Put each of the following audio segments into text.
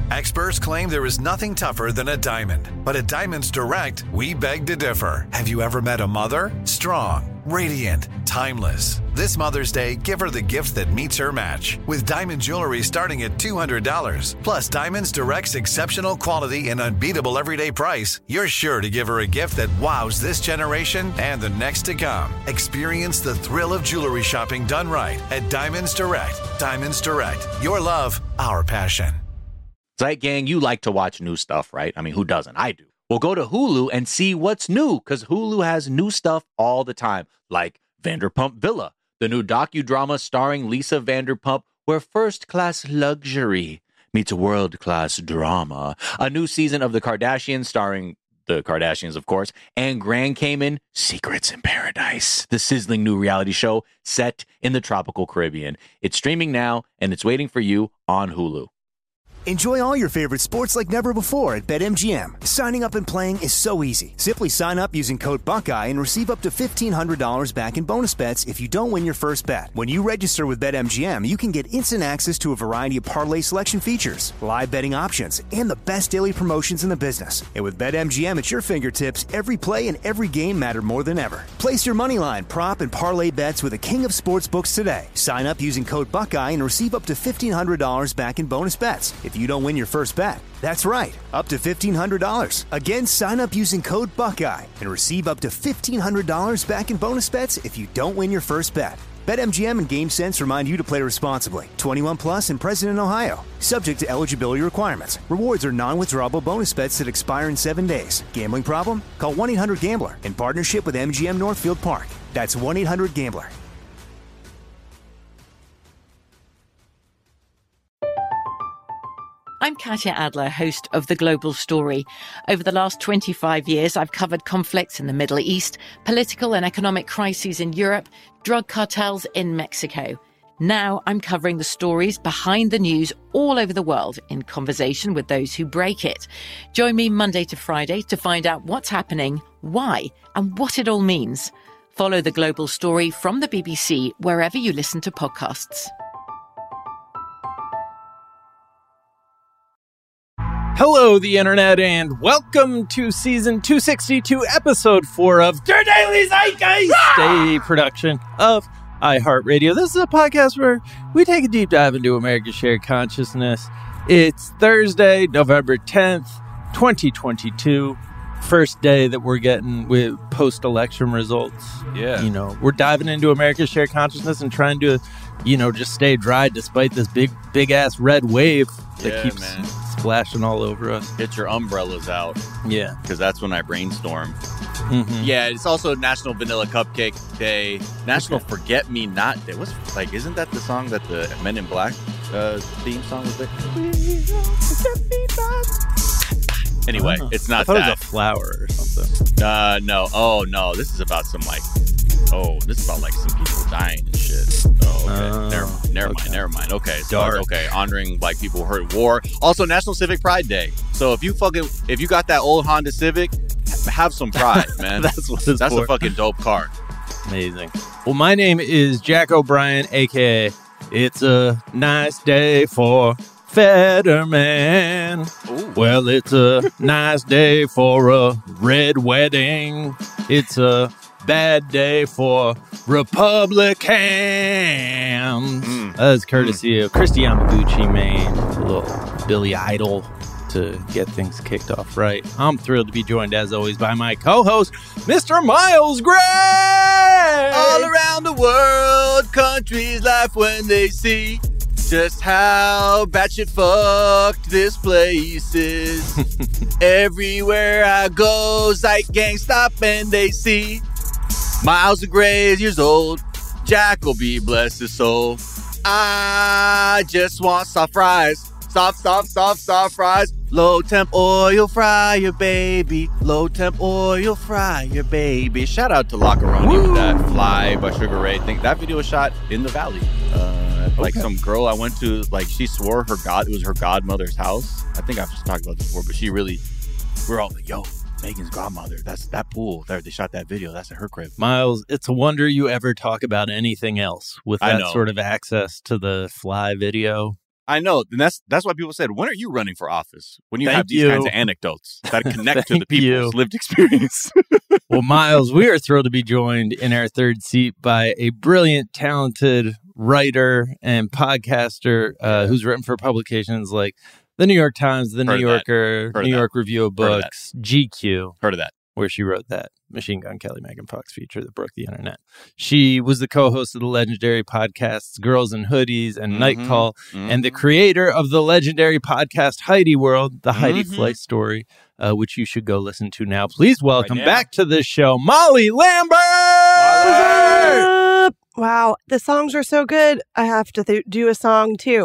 Experts claim there is nothing tougher than a diamond. But at Diamonds Direct, we beg to differ. Have you ever met a mother? Strong, radiant, timeless. This Mother's Day, give her the gift that meets her match. With diamond jewelry starting at $200. Plus Diamonds Direct's exceptional quality and unbeatable everyday price, you're sure to give her a gift that wows this generation and the next to come. Experience the thrill of jewelry shopping done right at Diamonds Direct. Diamonds Direct. Your love, our passion. Zeit Gang, you like to watch new stuff, right? I mean, who doesn't? I do. Well, go to Hulu and see what's new, because Hulu has new stuff all the time, like Vanderpump Villa, the new docudrama starring Lisa Vanderpump, where first-class luxury meets world-class drama. A new season of The Kardashians starring the Kardashians, of course, and Grand Cayman, Secrets in Paradise, the sizzling new reality show set in the tropical Caribbean. It's streaming now, and it's waiting for you on Hulu. Enjoy all your favorite sports like never before at BetMGM. Signing up and playing is so easy. Simply sign up using code Buckeye and receive up to $1,500 back in bonus bets if you don't win your first bet. When you register with BetMGM, you can get instant access to a variety of parlay selection features, live betting options, and the best daily promotions in the business. And with BetMGM at your fingertips, every play and every game matter more than ever. Place your moneyline, prop, and parlay bets with the king of sportsbooks today. Sign up using code Buckeye and receive up to $1,500 back in bonus bets if you don't win your first bet. That's right, up to $1,500. Again, sign up using code Buckeye and receive up to $1,500 back in bonus bets if you don't win your first bet. BetMGM and GameSense remind you to play responsibly. 21 plus and present in Ohio. Subject to eligibility requirements. Rewards are non-withdrawable bonus bets that expire in 7 days. Gambling problem? Call 1-800-GAMBLER in partnership with MGM Northfield Park. That's 1-800-GAMBLER. I'm Katya Adler, host of The Global Story. Over the last 25 years, I've covered conflicts in the Middle East, political and economic crises in Europe, drug cartels in Mexico. Now I'm covering the stories behind the news all over the world in conversation with those who break it. Join me Monday to Friday to find out what's happening, why, and what it all means. Follow The Global Story from the BBC wherever you listen to podcasts. Hello, the internet, and welcome to season 262, episode 4 of Der Daily Zeitgeist, a production of iHeartRadio. This is a podcast where we take a deep dive into America's shared consciousness. It's Thursday, November 10th, 2022. First day that we're getting with post-election results. Yeah. You know, we're diving into America's shared consciousness and trying to, just stay dry despite this big-ass red wave that keeps splashing all over us. Get your umbrellas out. Yeah. Because that's when I brainstorm. Mm-hmm. Yeah, it's also National Vanilla Cupcake Day, National Forget Me Not Day. Isn't that the song that the Men in Black theme song was like? Anyway, it's not that. It was a flower or something. No. Oh, no. This is about some some people dying and shit. Oh, okay. Never mind. Okay. So honoring black people who heard war. Also, National Civic Pride Day. So if you got that old Honda Civic, have some pride, man. That's what it's That's for. a fucking dope car. Amazing. Well, my name is Jack O'Brien, a.k.a. It's a Nice Day for Fetterman. Ooh. Well, it's a nice day for a red wedding. It's a bad day for Republicans. That's courtesy of Christy Yamaguchi, Maine, a little Billy Idol to get things kicked off right. I'm thrilled to be joined, as always, by my co-host, Mr. Miles Gray. All around the world, countries laugh when they see just how batshit fucked this place is. Everywhere I go, Zeit Gang stop and they see Miles Gray is years old. Jack will be bless his soul. I just want soft fries. Soft fries. Low temp oil fryer, baby. Low temp oil fryer, baby. Shout out to Lockeroni with that Fly by Sugar Ray. I think that video was shot in the Valley. Some girl I went to, she swore it was her godmother's house. I think I've just talked about this before, but we're all like, yo, Megan's godmother. That's that pool. There, they shot that video. That's at her crib. Miles, it's a wonder you ever talk about anything else with that sort of access to the Fly video. I know. And that's why people said, when are you running for office? When you Thank have these you. kinds of anecdotes that connect to the Thank people's you. lived experience. Well, Miles, we are thrilled to be joined in our third seat by a brilliant, talented writer and podcaster who's written for publications like the New York Times, the New Yorker, New York Review of Books, GQ. Heard of that. Where she wrote that Machine Gun Kelly Megan Fox feature that broke the internet. She was the co-host of the legendary podcasts Girls in Hoodies and Night Call, and the creator of the legendary podcast Heidi World, the Heidi Fleiss Story, which you should go listen to now. Please welcome back to the show, Molly Lambert! Wow, the songs are so good. I have to do a song too.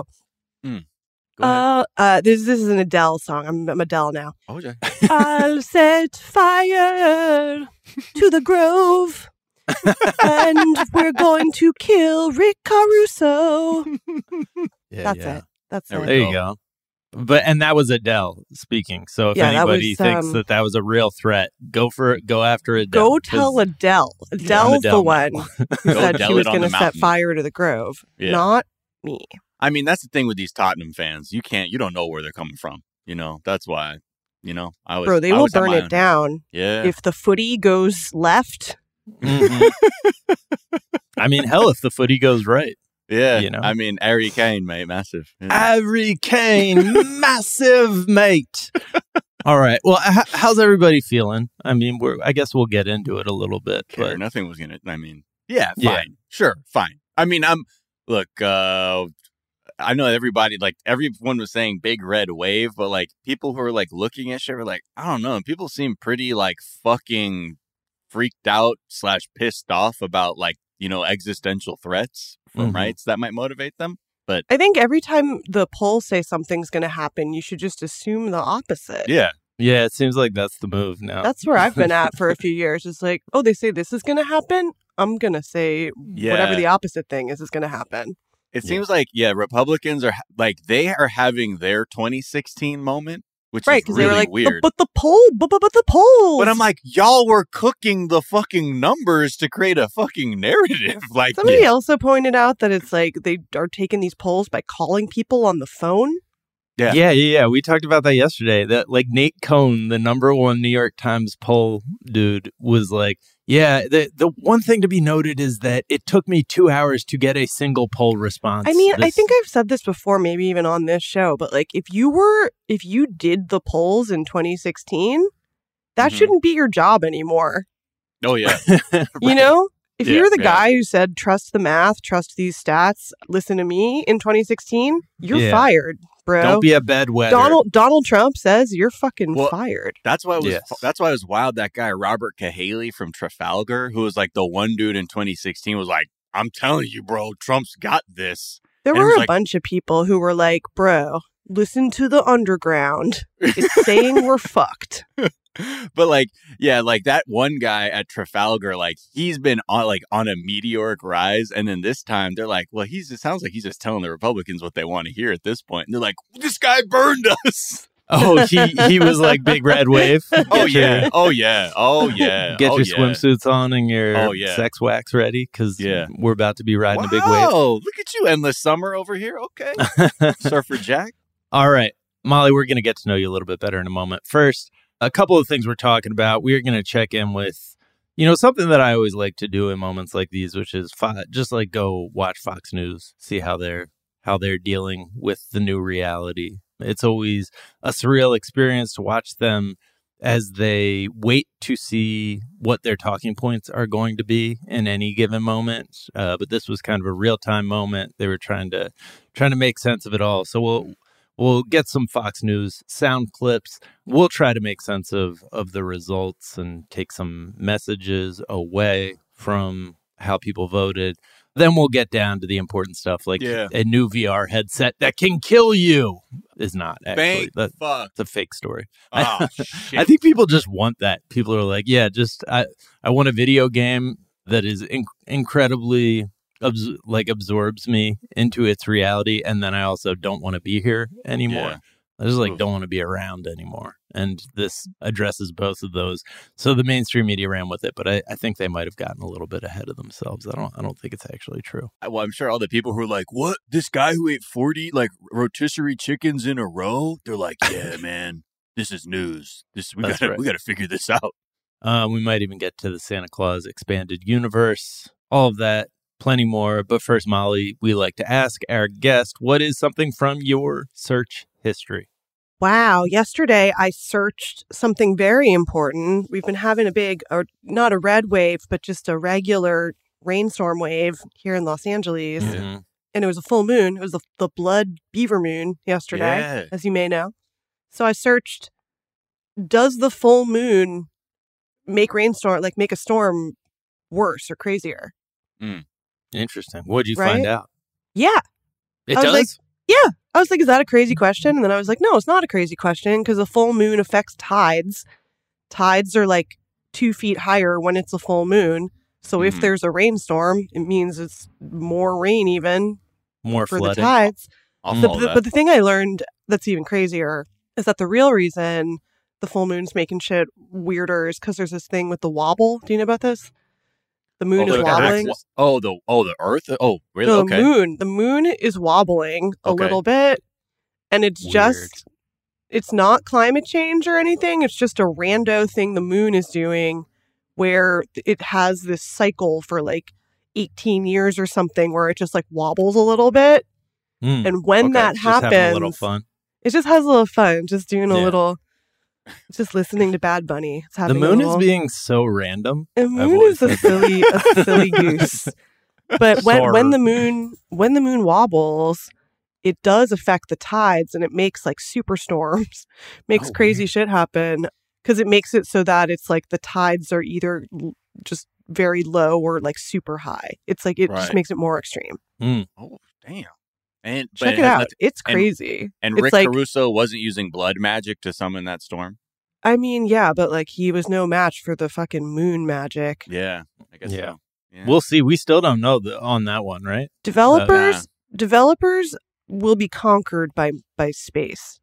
This is an Adele song. I'm Adele now. Oh, yeah. I'll set fire to the grove, and we're going to kill Rick Caruso. That's it. That's it. There you go. And that was Adele speaking. So if anybody thinks that was a real threat, go for it. Go after Adele. Go tell Adele. Adele's the one who said she was going to set fire to the grove, not me. I mean, that's the thing with these Tottenham fans. You don't know where they're coming from. That's why, they will burn it down. Yeah. If the footy goes left. I mean, hell, if the footy goes right. Yeah. I mean, Harry Kane, mate, massive. Yeah. Harry Kane, massive, mate. All right. Well, how's everybody feeling? I mean, I guess we'll get into it a little bit. But nothing was going to, fine. Yeah. Sure, fine. I mean, I know everybody, everyone was saying big red wave, but people who are looking at shit were I don't know. People seem pretty fucking freaked out / pissed off about existential threats from rights that might motivate them. But I think every time the polls say something's going to happen, you should just assume the opposite. Yeah. Yeah, it seems like that's the move now. That's where I've been at for a few years. It's they say this is going to happen. I'm going to say whatever the opposite thing is going to happen. It seems Republicans are they are having their 2016 moment, which is really they were weird. But the polls. But I'm y'all were cooking the fucking numbers to create a fucking narrative. Somebody also pointed out that it's they are taking these polls by calling people on the phone. Yeah. We talked about that yesterday. That Nate Cohn, the #1 New York Times poll dude, was the one thing to be noted is that it took me 2 hours to get a single poll response. I mean, I think I've said this before, maybe even on this show, but if you did the polls in 2016, that shouldn't be your job anymore. Oh yeah. Right. If you're the guy who said, trust the math, trust these stats, listen to me in 2016, you're fired, bro. Don't be a bedwetter. Donald Trump says you're fucking fired. That's why it was wild. That guy, Robert Cahaley from Trafalgar, who was the one dude in 2016 was I'm telling you, bro, Trump's got this. There were a bunch of people who were bro, listen to the underground. It's saying we're fucked. But that one guy at Trafalgar, he's been on a meteoric rise, and then this time they're well, it sounds like he's just telling the Republicans what they want to hear at this point. And they're this guy burned us. Oh, he was big red wave. Oh yeah. Get your swimsuits on and your sex wax ready because we're about to be riding a big wave. Oh, look at you, Endless Summer over here. Okay, Surfer Jack. All right, Molly, we're gonna get to know you a little bit better in a moment. First, a couple of things we're talking about. We're going to check in with, something that I always like to do in moments like these, which is just go watch Fox News, see how they're dealing with the new reality. It's always a surreal experience to watch them as they wait to see what their talking points are going to be in any given moment. But this was kind of a real time moment. They were trying to make sense of it all. So We'll get some Fox News sound clips. We'll try to make sense of the results and take some messages away from how people voted. Then we'll get down to the important stuff like a new VR headset that can kill you is not actually. That's a fake story. Oh, shit. I think people just want that. People are I want a video game that is incredibly absorbs me into its reality, and then I also don't want to be here anymore. I just don't want to be around anymore. And this addresses both of those. So the mainstream media ran with it, but I think they might have gotten a little bit ahead of themselves. I don't think it's actually true. Well, I'm sure all the people who are like, what? This guy who ate 40 rotisserie chickens in a row? They're like, yeah, man, this is news. We got to figure this out. We might even get to the Santa Claus expanded universe, all of that, plenty more. But first, Molly, we like to ask our guest, what is something from your search history? Wow. Yesterday, I searched something very important. We've been having a big, or not a red wave, but just a regular rainstorm wave here in Los Angeles. Mm-hmm. And it was a full moon. It was the blood beaver moon yesterday, as you may know. So I searched, does the full moon make a storm worse or crazier? Interesting. What'd you find out? Yeah. It does? Yeah. I was like, is that a crazy question? And then I was like, no, it's not a crazy question because a full moon affects tides. Tides are 2 feet higher when it's a full moon. So if there's a rainstorm, it means it's more rain even. More for flooding. The tides. But the thing I learned that's even crazier is that the real reason the full moon's making shit weirder is because there's this thing with the wobble. Do you know about this? The moon is wobbling. The Earth? Oh, really? No, Okay. the moon is wobbling a little bit, and it's just, it's not climate change or anything. It's just a rando thing the moon is doing where it has this cycle for 18 years or something where it just wobbles a little bit. And when that happens, just having a little fun. It just has a little fun, just doing a little... Just listening to Bad Bunny. It's the moon is being so random. The moon is a silly goose. But when the moon wobbles, it does affect the tides and it makes superstorms, makes crazy shit happen because it makes it so that it's the tides are either just very low or super high. It's just makes it more extreme. Oh, damn. And check it out. It's crazy. And Rick Caruso wasn't using blood magic to summon that storm? I mean, yeah, but he was no match for the fucking moon magic. Yeah, I guess so. Yeah. We'll see. We still don't know on that one, right? Developers will be conquered by space.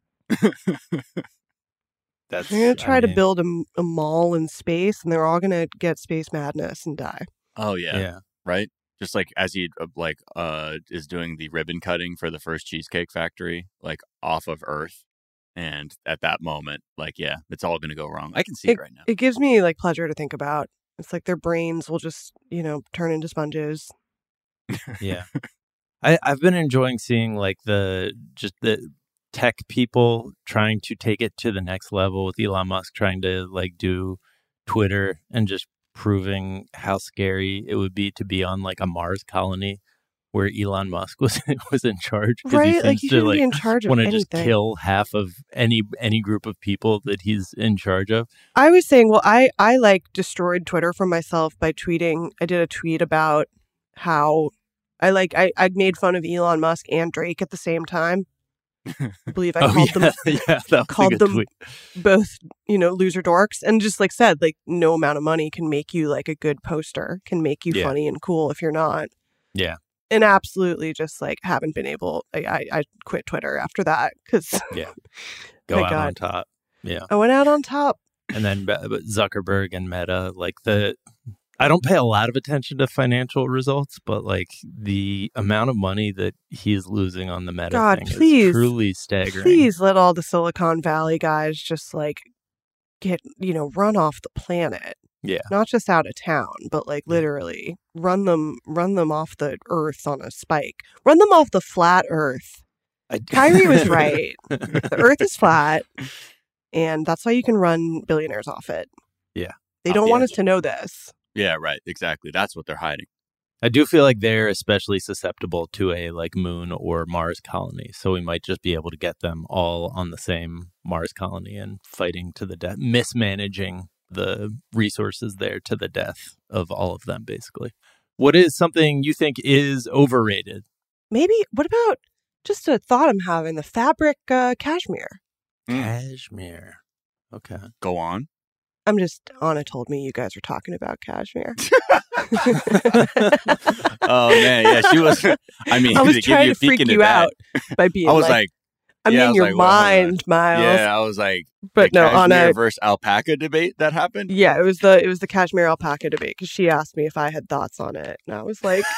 They're going to try to build a mall in space, and they're all going to get space madness and die. Oh, yeah. Right? Just as he is doing the ribbon cutting for the first Cheesecake Factory, off of Earth. And at that moment, it's all going to go wrong. I can see it right now. It gives me pleasure to think about. It's their brains will just, turn into sponges. Yeah. I've been enjoying seeing the tech people trying to take it to the next level with Elon Musk trying to do Twitter and just proving how scary it would be to be on a Mars colony where Elon Musk was in charge. Right, he shouldn't be in charge of anything. Want to just kill half of any group of people that he's in charge of. I was saying, well, I destroyed Twitter for myself by tweeting. I did a tweet about how I made fun of Elon Musk and Drake at the same time. I believe I called them both, loser dorks, and just said no amount of money can make you a good poster, can make you funny and cool if you're not. Yeah. And absolutely just haven't been able. I quit Twitter after that because go out on top. Yeah, I went out on top. And then Zuckerberg and Meta, I don't pay a lot of attention to financial results, but the amount of money that he's losing on the Meta thing is truly staggering. Please let all the Silicon Valley guys just get run off the planet. Yeah. Not just out of town, but literally run them off the earth on a spike. Run them off the flat earth. Kyrie was right. The earth is flat, and that's why you can run billionaires off it. Yeah. They don't want us to know this. Yeah, right. Exactly. That's what they're hiding. I do feel they're especially susceptible to a moon or Mars colony. So we might just be able to get them all on the same Mars colony and fighting to the death, mismanaging the resources there to the death of all of them, basically. What is something you think is overrated? Maybe, what about just a thought I'm having, the fabric cashmere? Cashmere. Okay. Go on. Anna told me you guys were talking about cashmere. Oh, man. Yeah, she was. I mean, I was trying to freak you out by being I'm Yeah, I in was your like, well, hold on. mind, Miles. Yeah, I was like, but the no, on cashmere a versus alpaca debate that happened. yeah, it was the cashmere alpaca debate because she asked me if I had thoughts on it, and I was like,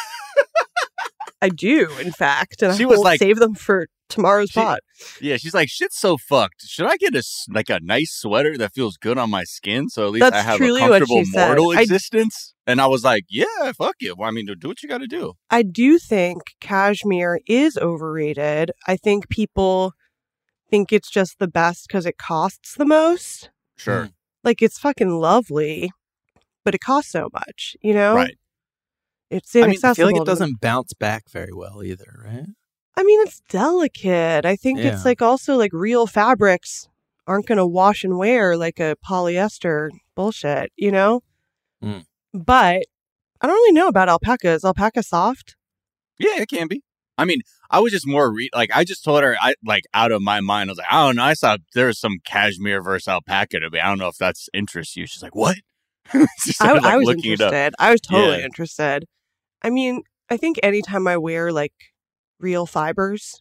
I do, in fact, and She I was will like- save them for tomorrow's pod. Yeah, she's like, shit's so fucked. Should I get a nice sweater that feels good on my skin so at least That's I have a truly what comfortable she said. mortal existence? And I was like, yeah, fuck it. Well, I mean, do what you got to do. I do think cashmere is overrated. I think people think it's just the best because it costs the most. Sure. Like, it's fucking lovely, but it costs so much, you know? Right. It's I mean, inaccessible. I feel like it to them. doesn't bounce back very well either, right? I mean, it's delicate. I think Yeah. it's like also like real fabrics aren't going to wash and wear like a polyester bullshit, you know? Mm. But I don't really know about alpaca. Is alpaca soft? Yeah, it can be. I mean, I was just more I just told her, out of my mind, I was like, I don't know. I saw there was some cashmere versus alpaca debate. I don't know if that's interests you. She's like, what? She started, I was looking it up. interested. I was totally Yeah. interested. I mean, I think anytime I wear like real fibers,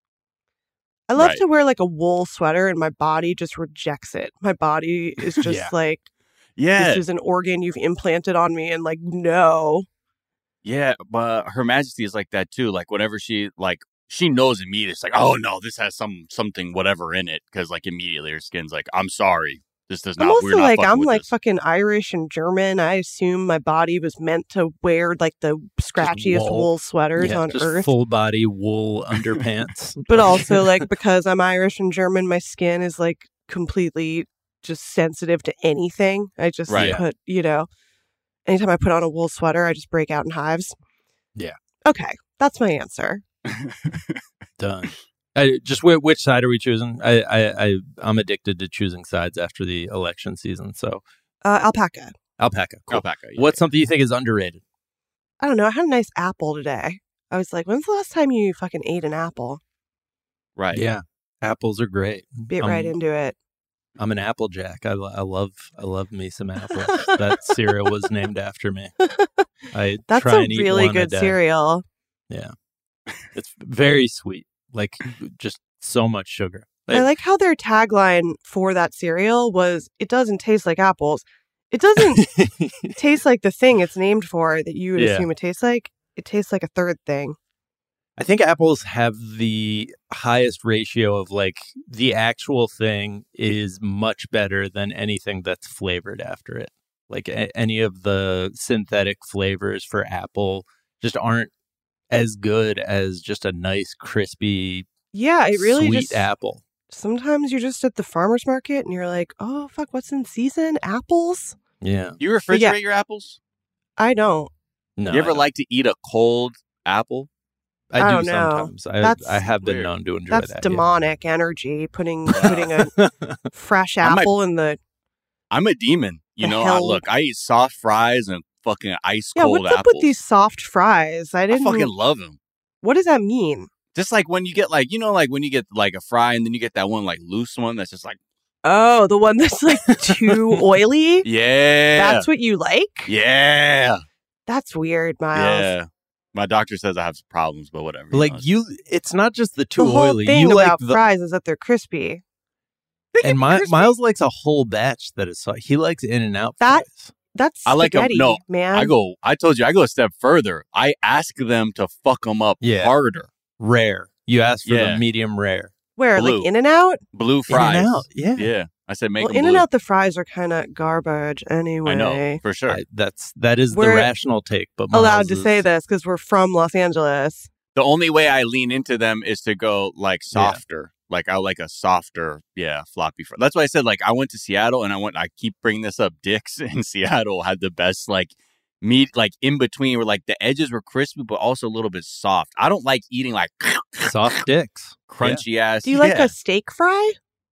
I love Right. to wear like a wool sweater and my body just rejects it. My body is just Yeah. like, Yeah. this is an organ you've implanted on me. And like, no. Yeah, but Her Majesty is like that too. Like whenever she knows immediately, it's like, oh no, this has something whatever in it, because like immediately her skin's like, I'm sorry, this does I'm not. also We're not like, fucking I'm with like this. fucking Irish and German. I assume my body was meant to wear like the scratchiest wool. wool sweaters Yeah, on just earth. full body wool underpants. But also like because I'm Irish and German, my skin is like completely just sensitive to anything. I just Right. put, anytime I put on a wool sweater, I just break out in hives. Yeah. Okay. That's my answer. Done. Just which side are we choosing? I'm addicted to choosing sides after the election season. So Alpaca. alpaca. Cool. Alpaca. Yeah. What's something you think is underrated? I don't know. I had a nice apple today. I was like, when's the last time you fucking ate an apple? Right. Yeah, apples are great. Get right into it. I'm an Applejack. I love me some apples. That cereal was named after me. I That's try a and eat really one a good day. cereal. Yeah, it's very sweet. Like just so much sugar. I like how their tagline for that cereal was, it doesn't taste like apples. It doesn't taste like the thing it's named for that you would Yeah. assume it tastes like. It tastes like a third thing. I think apples have the highest ratio of like the actual thing is much better than anything that's flavored after it. Like any of the synthetic flavors for apple just aren't as good as just a nice crispy Yeah, it really sweet just apple. sometimes you're just at the farmer's market and you're like, oh fuck, what's in season? Apples? Yeah. You refrigerate your apples? I don't. No, you ever I don't. like to eat a cold apple? I I do don't know. sometimes. That's I have been weird. known to enjoy That's that. demonic energy. Putting a fresh I might- apple in the I'm a demon. You The know, hell? I eat soft fries and fucking ice yeah. cold What's up apples. with these soft fries? I I didn't. fucking love them. What does that mean? Just like when you get like, like when you get like a fry and then you get that one like loose one that's just like, Oh, the one that's like too oily. yeah. That's what you like? Yeah. That's weird, Miles. Yeah. My doctor says I have some problems, but whatever. Like know. it's not just the too The whole oily. thing You like about the fries is that they're crispy. and Miles likes a whole batch that is he likes in and out That- fries. That's I like 'em- spaghetti, no, man. I told you, I go a step further. I ask them to fuck them up Yeah. harder. Rare. You asked for Yeah. the medium rare. Where, blue. like In-N-Out? Blue fries. In-N-Out, yeah. Yeah. I said make Well, them blue. In-N-Out, the fries are kind of garbage anyway. I know, for sure. That is the We're rational take, but Allowed Miles to say this because we're from Los Angeles. The only way I lean into them is to go like softer. Like I like a softer, floppy fry. That's why I said like I went to Seattle and I keep bringing this up. Dick's in Seattle had the best like meat like in between where like the edges were crispy but also a little bit soft. I don't like eating like soft dicks. crunchy ass. Do you like Yeah. a steak fry?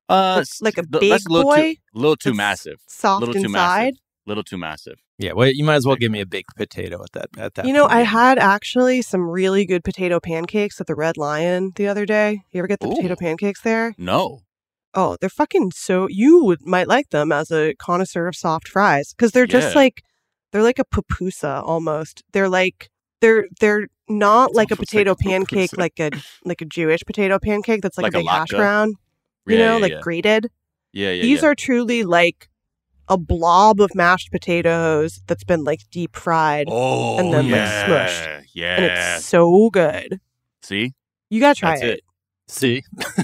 Like a big that's a little boy? little too That's massive. Soft Little too inside? massive. Little too massive. Yeah, well, you might as well give me a baked potato at that. You know, point. I had actually some really good potato pancakes at the Red Lion the other day. You ever get the Ooh. potato pancakes there? No. Oh, they're fucking so... You might like them as a connoisseur of soft fries because they're just Yeah. like... They're like a pupusa almost. They're like... They're not like a almost potato like a pancake, percent. like a Jewish potato pancake that's like a Like a big hash latke? brown, grated. Yeah, yeah. These are truly like a blob of mashed potatoes that's been like deep fried. Oh, and then, like, yeah, smushed. yeah. And it's so good. See? You gotta try That's it. See?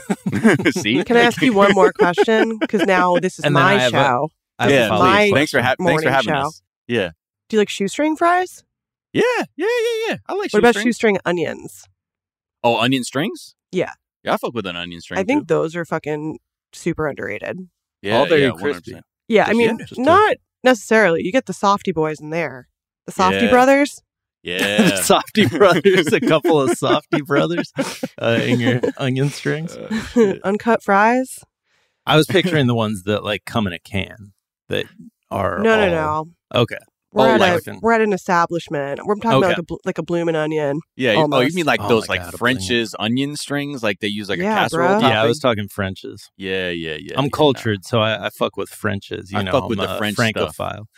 See? Can I ask you one more question? Because now this is And then I my have show. I have a Yeah, follow-up my- question. Thanks for having morning us. show. Yeah. Do you like shoestring fries? Yeah. I like What about shoestring. shoestring onions? Oh, onion strings? Yeah. Yeah, I fuck with an onion string I think too. those are fucking super underrated. Yeah, all very yeah, crispy. 100%. Yeah, I Just- mean, just a- not necessarily. You get the Softy boys in there. The Softy Yeah. brothers. Yeah. Softy Brothers, a couple of Softy Brothers in your onion strings. Uncut fries. I was picturing the ones that like come in a can that are No. Okay. We're, like- we're at an establishment. We're talking Okay. about like a bloomin' onion. Yeah. Oh, you Almost. mean like Oh those my like God, a French's onion strings? Like they use like Yeah, a casserole bro. topping? Yeah, I was talking French's. Yeah. I'm yeah, cultured, so I fuck with French's. You I know, fuck with I'm the a French stuff. Francophile.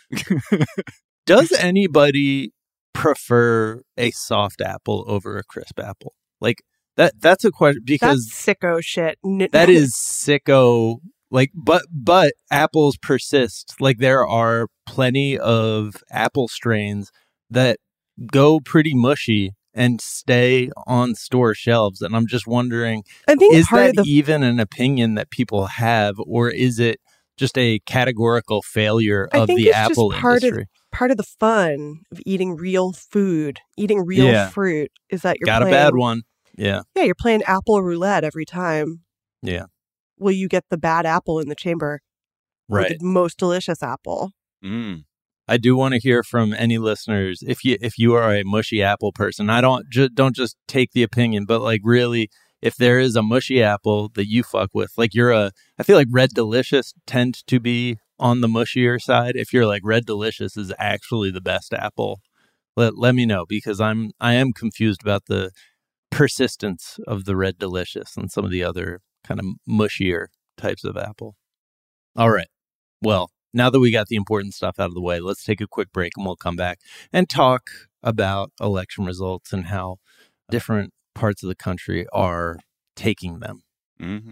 Does anybody prefer a soft apple over a crisp apple? Like that's a question because That's sicko shit. that is sicko. Like, but apples persist. Like there are plenty of apple strains that go pretty mushy and stay on store shelves. And I'm just wondering, I think is part that of the even an opinion that people have, or is it just a categorical failure I of think the it's just apple industry? part of the fun of eating real food, eating real Yeah. fruit, is that you're Got playing, a bad one. Yeah. Yeah, you're playing apple roulette every time. Yeah. Will you get the bad apple in the chamber? Or Right. the most delicious apple. Mm. I do want to hear from any listeners. If you are a mushy apple person, I don't just take the opinion, but like really, if there is a mushy apple that you fuck with, like I feel like Red Delicious tend to be on the mushier side. If you're like Red Delicious is actually the best apple, let me know, because I am confused about the persistence of the Red Delicious and some of the other kind of mushier types of apple. All right. Well, now that we got the important stuff out of the way, let's take a quick break and we'll come back and talk about election results and how different parts of the country are taking them. Mm-hmm.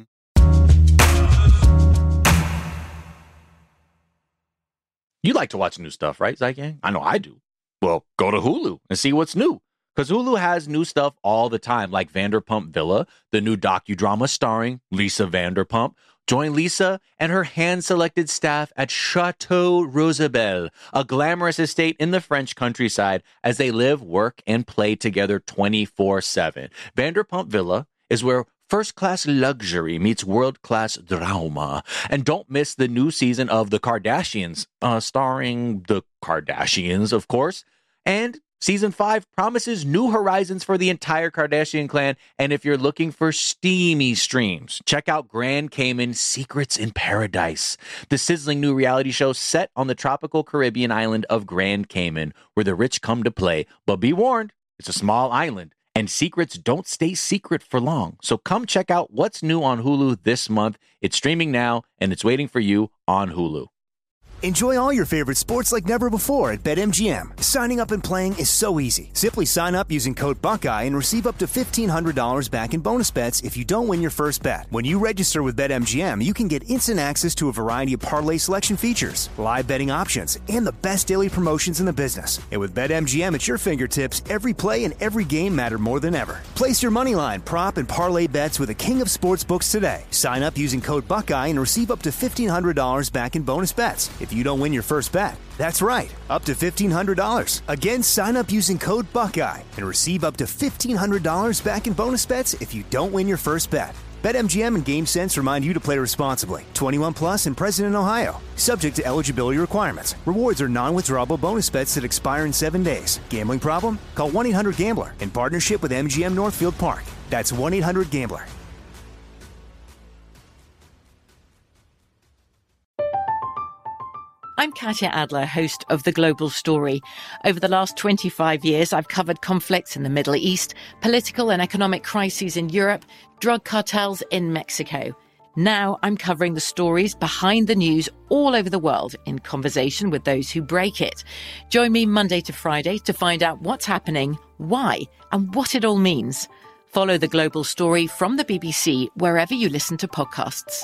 You like to watch new stuff, right, Zygang? I know I do. Well, go to Hulu and see what's new. Because Hulu has new stuff all the time, like Vanderpump Villa, the new docudrama starring Lisa Vanderpump. Join Lisa and her hand-selected staff at Chateau Rosabelle, a glamorous estate in the French countryside, as they live, work, and play together 24/7. Vanderpump Villa is where first-class luxury meets world-class drama. And don't miss the new season of The Kardashians, starring the Kardashians, of course. And Season 5 promises new horizons for the entire Kardashian clan. And if you're looking for steamy streams, check out Grand Cayman Secrets in Paradise, the sizzling new reality show set on the tropical Caribbean island of Grand Cayman, where the rich come to play. But be warned, it's a small island, and secrets don't stay secret for long. So come check out what's new on Hulu this month. It's streaming now, and it's waiting for you on Hulu. Enjoy all your favorite sports like never before at BetMGM. Signing up and playing is so easy. Simply sign up using code Buckeye and receive up to $1,500 back in bonus bets if you don't win your first bet. When you register with BetMGM, you can get instant access to a variety of parlay selection features, live betting options, and the best daily promotions in the business. And with BetMGM at your fingertips, every play and every game matter more than ever. Place your moneyline, prop, and parlay bets with the king of sportsbooks today. Sign up using code Buckeye and receive up to $1,500 back in bonus bets if you don't win your first bet. That's right, up to $1,500. Again, sign up using code Buckeye and receive up to $1,500 back in bonus bets if you don't win your first bet. BetMGM and GameSense remind you to play responsibly. 21 plus and present in Ohio. Subject to eligibility requirements. Rewards are non-withdrawable bonus bets that expire in 7 days. Gambling problem? Call 1-800-GAMBLER in partnership with MGM Northfield Park. That's 1-800-GAMBLER. I'm Katya Adler, host of The Global Story. Over the last 25 years, I've covered conflicts in the Middle East, political and economic crises in Europe, drug cartels in Mexico. Now I'm covering the stories behind the news all over the world in conversation with those who break it. Join me Monday to Friday to find out what's happening, why, and what it all means. Follow The Global Story from the BBC wherever you listen to podcasts.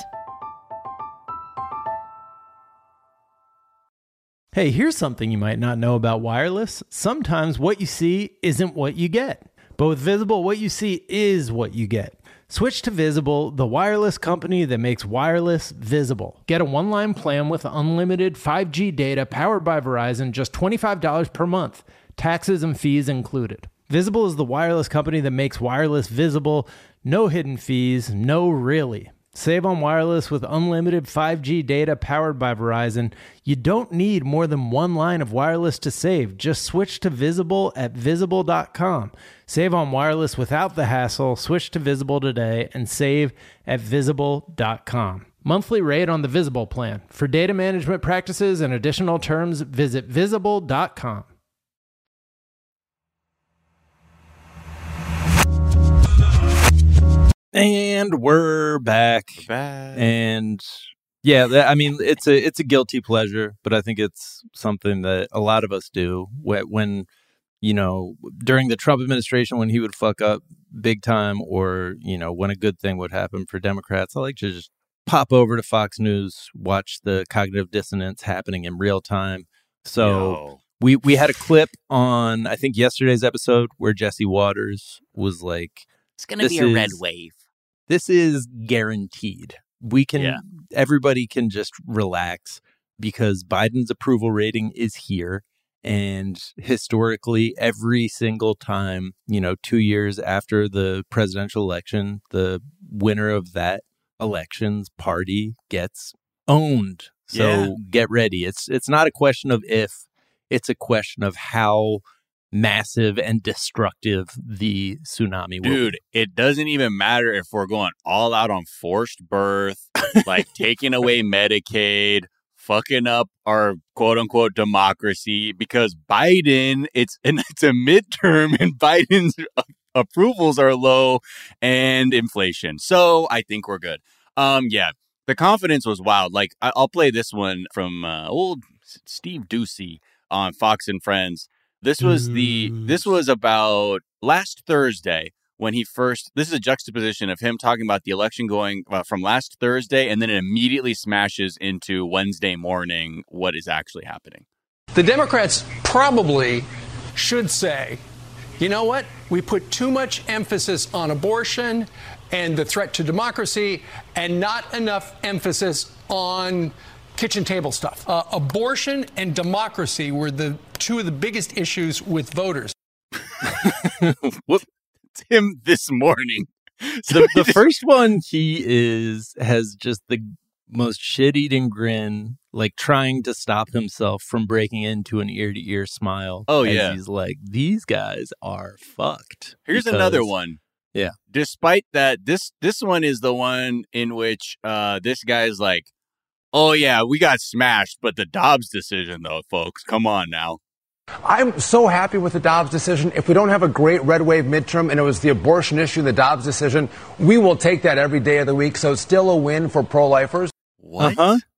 Hey, here's something you might not know about wireless. Sometimes what you see isn't what you get. But with Visible, what you see is what you get. Switch to Visible, the wireless company that makes wireless visible. Get a one-line plan with unlimited 5G data powered by Verizon, just $25 per month. Taxes and fees included. Visible is the wireless company that makes wireless visible. No hidden fees, no really. Save on wireless with unlimited 5G data powered by Verizon. You don't need more than one line of wireless to save. Just switch to Visible at Visible.com. Save on wireless without the hassle. Switch to Visible today and save at Visible.com. Monthly rate on the Visible plan. For data management practices and additional terms, visit Visible.com. And we're back. And yeah, I mean, it's a guilty pleasure, but I think it's something that a lot of us do when, you know, during the Trump administration, when he would fuck up big time, or, you know, when a good thing would happen for Democrats. I like to just pop over to Fox News, watch the cognitive dissonance happening in real time. So we had a clip on, I think, yesterday's episode where Jesse Waters was like, it's going to be a red wave. This is guaranteed. We can, everybody can just relax because Biden's approval rating is here. And historically, every single time, you know, 2 years after the presidential election, the winner of that election's party gets owned. So get ready. It's not a question of if, it's a question of how massive and destructive the tsunami will Dude, it doesn't even matter if we're going all out on forced birth, like taking away Medicaid, fucking up our quote unquote democracy, because Biden, it's a midterm and Biden's approvals are low and inflation. So I think we're good. The confidence was wild. Like I'll play this one from old Steve Doocy on Fox and Friends. This was about last Thursday when he first, this is a juxtaposition of him talking about the election going from last Thursday, and then it immediately smashes into Wednesday morning, what is actually happening. The Democrats probably should say, you know what? We put too much emphasis on abortion and the threat to democracy and not enough emphasis on kitchen table stuff. Abortion and democracy were the two of the biggest issues with voters. Whoop. It's him this morning. So the first one, has just the most shit-eating grin, like trying to stop himself from breaking into an ear-to-ear smile. Oh, yeah. He's like, these guys are fucked. Here's another one. Yeah. Despite that, this one is the one in which this guy's like, oh, yeah, we got smashed, but the Dobbs decision, though, folks, come on now. I'm so happy with the Dobbs decision. If we don't have a great red wave midterm and it was the abortion issue, the Dobbs decision, we will take that every day of the week. So it's still a win for pro-lifers. What?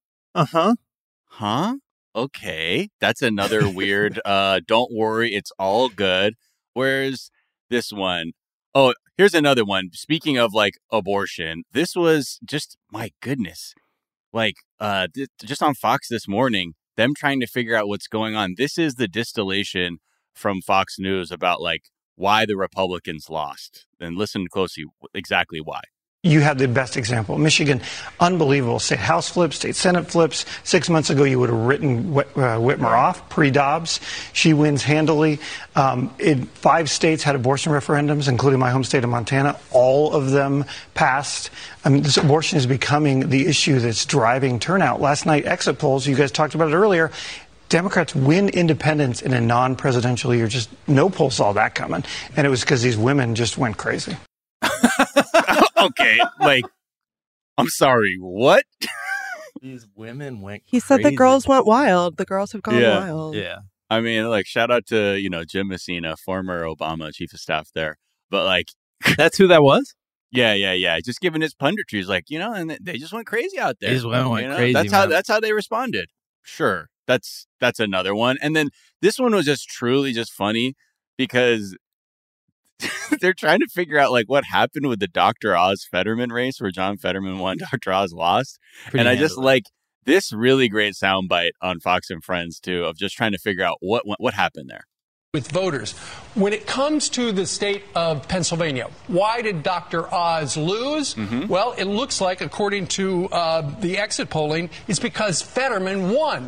Huh? Okay. That's another weird, don't worry, it's all good. Where's this one? Oh, here's another one. Speaking of like abortion, this was just, my goodness. Like, just on Fox this morning, them trying to figure out what's going on. This is the distillation from Fox News about like why the Republicans lost. And listen closely, exactly why. You have the best example. Michigan, unbelievable. State House flips, state Senate flips. 6 months ago, you would have written Whitmer off, pre-Dobbs. She wins handily. 5 states had abortion referendums, including my home state of Montana. All of them passed. I mean, this abortion is becoming the issue that's driving turnout. Last night, exit polls, you guys talked about it earlier, Democrats win independents in a non-presidential year. Just no poll saw that coming. And it was because these women just went crazy. Okay, like, I'm sorry, what? These women went He crazy. said the girls went wild. The girls have gone wild. Yeah. I mean, like, shout out to, Jim Messina, former Obama chief of staff there. But, like... That's who that was? Yeah. Just giving his punditry, like, and they just went crazy out there. They just went crazy. That's how they responded. Sure. That's another one. And then this one was just truly just funny because they're trying to figure out like what happened with the Dr. Oz Fetterman race where John Fetterman won, Dr. Oz lost. And I just like this really great soundbite on Fox and Friends too of just trying to figure out what happened there. With voters. When it comes to the state of Pennsylvania, why did Dr. Oz lose? Well, it looks like, according to the exit polling, it's because Fetterman won.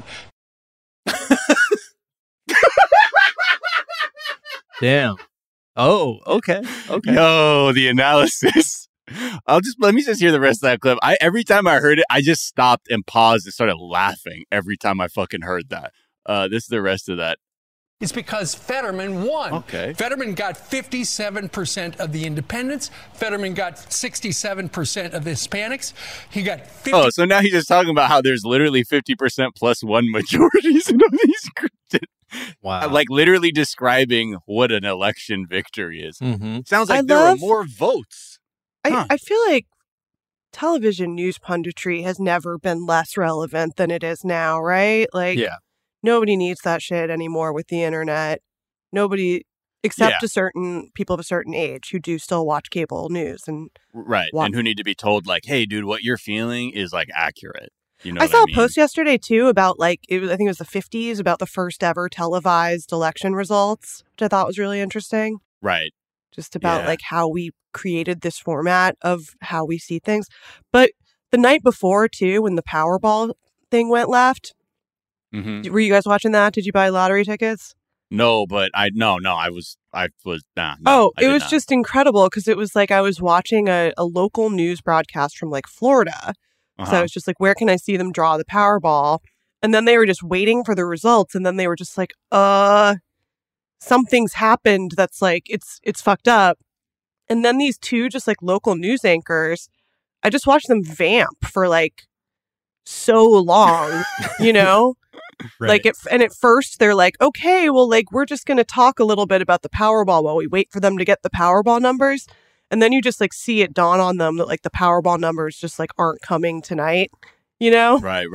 Damn. Oh, okay. Yo, the analysis. Let me just hear the rest of that clip. Every time I heard it, I just stopped and paused and started laughing every time I fucking heard that. This is the rest of that. It's because Fetterman won. Okay. Fetterman got 57% of the independents. Fetterman got 67% of the Hispanics. He got 50%. Oh, so now he's just talking about how there's literally 50% plus one majorities in these groups. Wow. Like literally describing what an election victory is. Sounds like there are more votes. I feel like television news punditry has never been less relevant than it is now, right? Like, nobody needs that shit anymore with the internet. Nobody, except a certain people of a certain age who do still watch cable news and and who need to be told like, hey, dude, what you're feeling is like accurate. You know, I saw a post yesterday too about like I think it was the 50s about the first ever televised election results, which I thought was really interesting. Right. Just about like how we created this format of how we see things. But the night before too, when the Powerball thing went left. Were you guys watching that? Did you buy lottery tickets? No, but I was nah. It was just incredible because it was like I was watching a local news broadcast from like Florida. So I was just like, where can I see them draw the Powerball? And then they were just waiting for the results. And then they were just like, something's happened that's like, it's fucked up. And then these two just like local news anchors, I just watched them vamp for like so long, you know? Right. Like at first they're like, okay, well, like we're just going to talk a little bit about the Powerball while we wait for them to get the Powerball numbers. And then you just like see it dawn on them that like the Powerball numbers just like aren't coming tonight, you know? Right.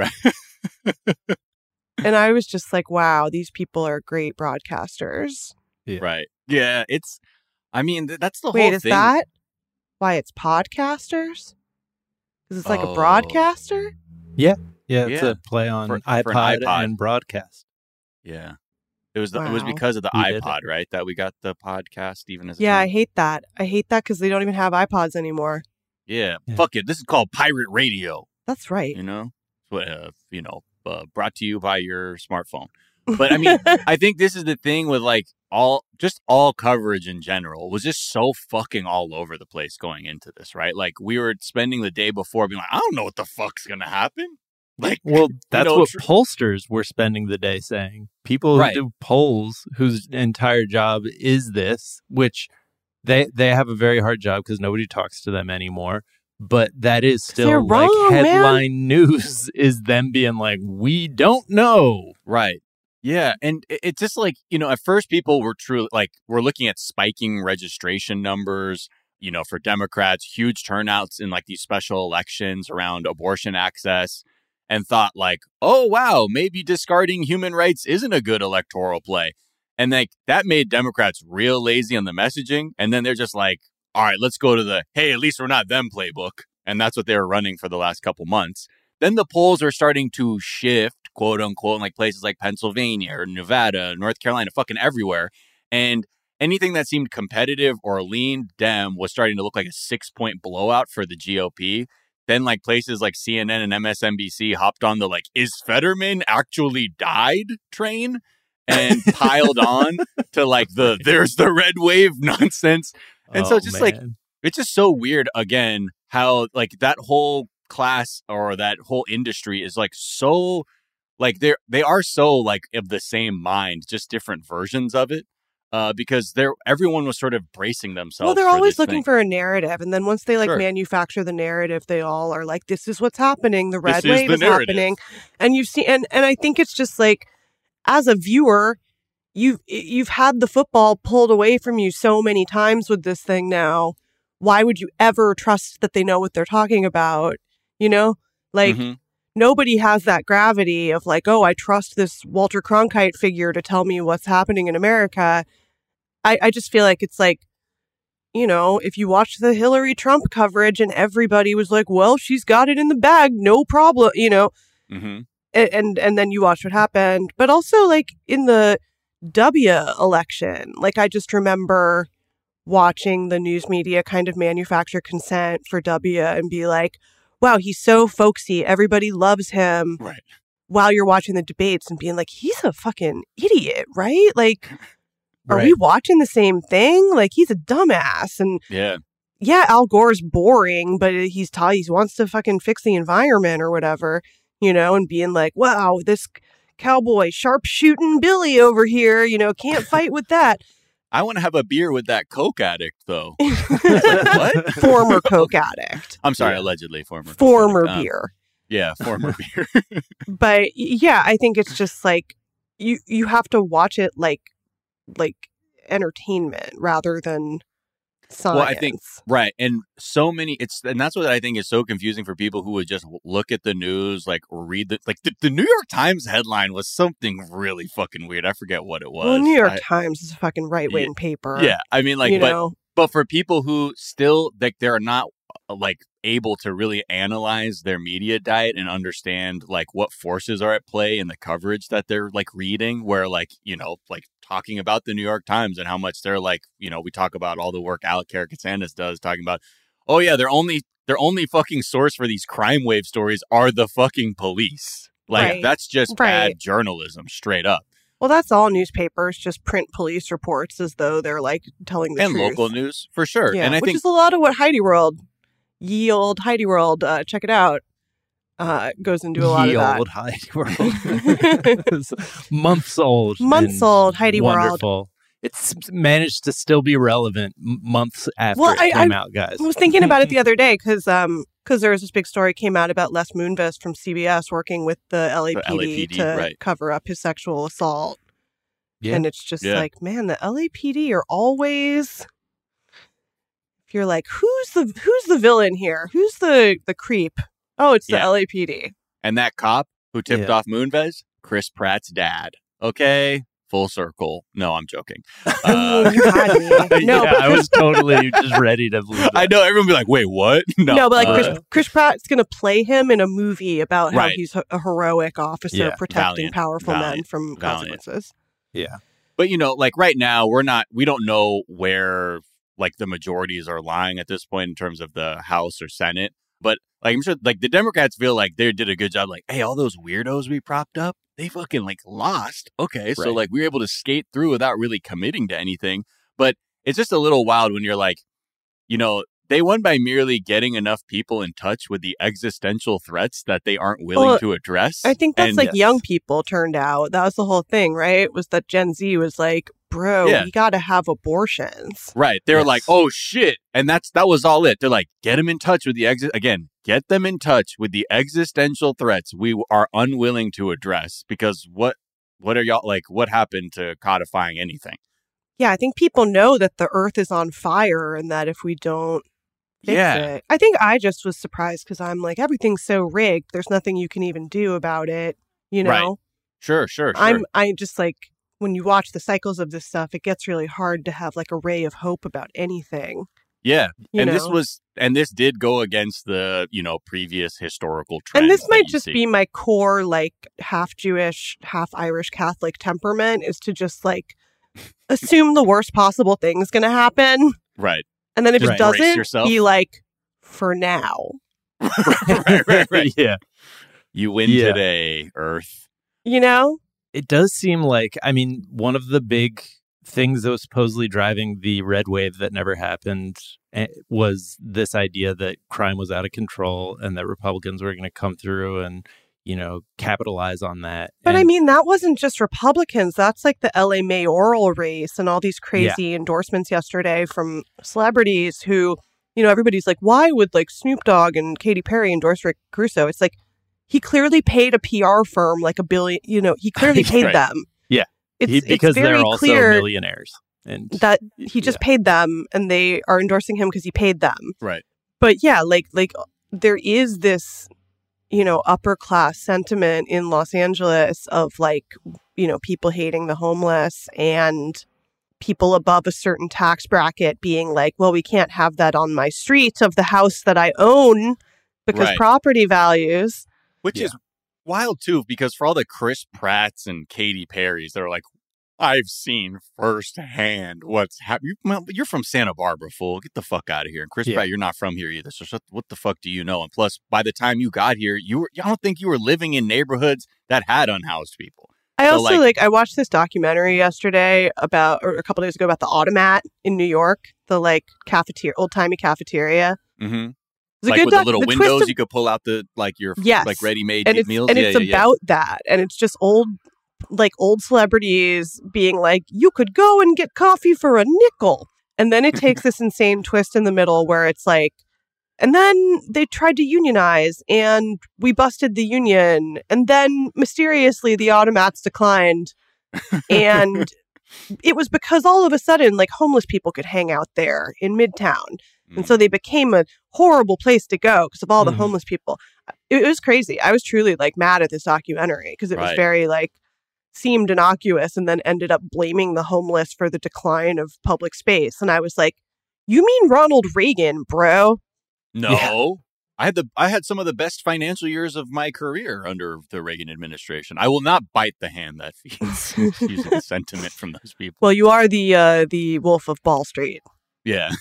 And I was just like, wow, these people are great broadcasters. Yeah. Right. Yeah. That's the whole thing. Wait, is that why it's podcasters? Because it's like a broadcaster? Yeah. Yeah, it's a play on iPod and broadcast. Yeah. It was because of the iPod, right? That we got the podcast even as a I hate that. I hate that because they don't even have iPods anymore. Yeah. Fuck it. This is called pirate radio. That's right. You know? Brought to you by your smartphone. But I mean, I think this is the thing with like all coverage in general was just so fucking all over the place going into this, right? Like we were spending the day before being like, I don't know what the fuck's going to happen. Like, well, that's what pollsters were spending the day saying. People who do polls whose entire job is this, which they have a very hard job because nobody talks to them anymore. But that is still like headline news is them being like, we don't know. Right. Yeah. And it's just like, at first people were truly like, we're looking at spiking registration numbers, for Democrats, huge turnouts in like these special elections around abortion access. And thought like, oh, wow, maybe discarding human rights isn't a good electoral play. And like that made Democrats real lazy on the messaging. And then they're just like, all right, let's go to the, hey, at least we're not them playbook. And that's what they were running for the last couple months. Then the polls are starting to shift, quote unquote, in like places like Pennsylvania or Nevada, North Carolina, fucking everywhere. And anything that seemed competitive or lean Dem was starting to look like a 6-point blowout for the GOP. Then like places like CNN and MSNBC hopped on the like, is Fetterman actually died train and piled on to like there's the red wave nonsense. And so just like, it's just so weird again, how like that whole class or that whole industry is like so like they are so like of the same mind, just different versions of it. Because everyone was sort of bracing themselves. Well, they're always looking for a narrative. And then once they manufacture the narrative, they all are like, this is what's happening. The red wave is happening. And you see, and I think it's just like, as a viewer, you've had the football pulled away from you so many times with this thing now, why would you ever trust that they know what they're talking about? You know, like nobody has that gravity of like, oh, I trust this Walter Cronkite figure to tell me what's happening in America. I just feel like it's like, you know, if you watch the Hillary Trump coverage and everybody was like, well, she's got it in the bag, no problem, you know, and then you watch what happened. But also like in the W election, like I just remember watching the news media kind of manufacture consent for W and be like, wow, he's so folksy. Everybody loves him. Right. While you're watching the debates and being like, he's a fucking idiot, right? Like, are we watching the same thing? Like, he's a dumbass. And yeah, Al Gore's boring, but he wants to fucking fix the environment or whatever, you know, and being like, wow, this cowboy sharpshooting Billy over here, you know, can't fight with that. I want to have a beer with that Coke addict, though. Like, what? Former Coke addict. I'm sorry, allegedly former beer. Yeah, former beer. But yeah, I think it's just like you have to watch it like entertainment rather than science. Well, I think right, and that's what I think is so confusing for people who would just look at the news, like read the New York Times headline was something really fucking weird. I forget what it was. Well, New York Times is a fucking right wing paper. Yeah, I mean, like, but for people who still like they're not like able to really analyze their media diet and understand like what forces are at play in the coverage that they're like reading, where like, you know, like talking about the New York Times and how much they're like, you know, we talk about all the work Alec Karakatsanis does talking about, oh yeah, their only fucking source for these crime wave stories are the fucking police. Like that's just bad journalism straight up. Well, that's all newspapers just print police reports as though they're like telling the truth. And local news for sure. Yeah, and I which think is a lot of what Ye Old Heidi World, check it out, goes into a lot of that. Ye Old Heidi World. Months old Heidi wonderful. World. It's managed to still be relevant months after it came out, guys. I was thinking about it the other day because there was this big story came out about Les Moonves from CBS working with the LAPD to cover up his sexual assault. Yeah. And it's just like, man, the LAPD are always... You're like, who's the villain here? Who's the creep? Oh, it's the LAPD. And that cop who tipped off Moonves, Chris Pratt's dad. Okay, full circle. No, I'm joking. No, I was totally just ready to believe that. I know everyone be like, wait, what? No, but like Chris Pratt's gonna play him in a movie about how he's a heroic officer protecting powerful men from consequences. Yeah, but you know, like right now, we don't know where like the majorities are lying at this point in terms of the House or Senate. But like I'm sure like the Democrats feel like they did a good job. Like, hey, all those weirdos we propped up, they fucking like lost. Okay, so like we were able to skate through without really committing to anything. But it's just a little wild when you're like, you know, they won by merely getting enough people in touch with the existential threats that they aren't willing to address. I think that's young people turned out. That was the whole thing, right? Was that Gen Z was like, bro, we got to have abortions. Right. They were like, oh, shit. And that was all it. They're like, get them in touch with get them in touch with the existential threats we are unwilling to address. Because what are y'all like? What happened to codifying anything? Yeah, I think people know that the earth is on fire and that if we don't fix it. I think I just was surprised because I'm like, everything's so rigged. There's nothing you can even do about it. You know? Right. Sure. I just like, when you watch the cycles of this stuff, it gets really hard to have like a ray of hope about anything. Yeah. This did go against the, you know, previous historical trends. And this might just be my core, like half Jewish, half Irish Catholic temperament is to just like assume the worst possible thing's going to happen. Right. And then if it doesn't, be like, for now. Right. Yeah. You win today, Earth. You know? It does seem like, I mean, one of the big things that was supposedly driving the red wave that never happened was this idea that crime was out of control and that Republicans were going to come through and, you know, capitalize on that. But I mean, that wasn't just Republicans. That's like the LA mayoral race and all these crazy endorsements yesterday from celebrities who, you know, everybody's like, why would like Snoop Dogg and Katy Perry endorse Rick Caruso? It's like, he clearly paid a PR firm like $1 billion, you know, he clearly paid them. Yeah. Because they're also millionaires. And that he just paid them, and they are endorsing him because he paid them. Right. But yeah, like there is this, upper class sentiment in Los Angeles of like, people hating the homeless and people above a certain tax bracket being like, well, we can't have that on my street of the house that I own because property values. Which is wild, too, because for all the Chris Pratts and Katy Perrys, they're like, I've seen firsthand what's happening. Well, you're from Santa Barbara, fool. Get the fuck out of here. And Chris Pratt, you're not from here either. So what the fuck do you know? And plus, by the time you got here, I don't think you were living in neighborhoods that had unhoused people. I watched this documentary yesterday or a couple days ago about the Automat in New York, the like cafeteria, old timey cafeteria. Mm-hmm. Like with the little windows, you could pull out the your like ready-made meals. And it's about that, and it's just old celebrities being like, you could go and get coffee for a nickel. And then it takes this insane twist in the middle where it's like, and then they tried to unionize and we busted the union. And then mysteriously the Automats declined. And it was because all of a sudden, like, homeless people could hang out there in Midtown. And so they became a horrible place to go because of all the homeless people. It was crazy. I was truly like mad at this documentary because it was very like, seemed innocuous and then ended up blaming the homeless for the decline of public space. And I was like, you mean Ronald Reagan, bro? No. Yeah. I had some of the best financial years of my career under the Reagan administration. I will not bite the hand that feeds using the sentiment from those people. Well, you are the Wolf of Wall Street. Yeah.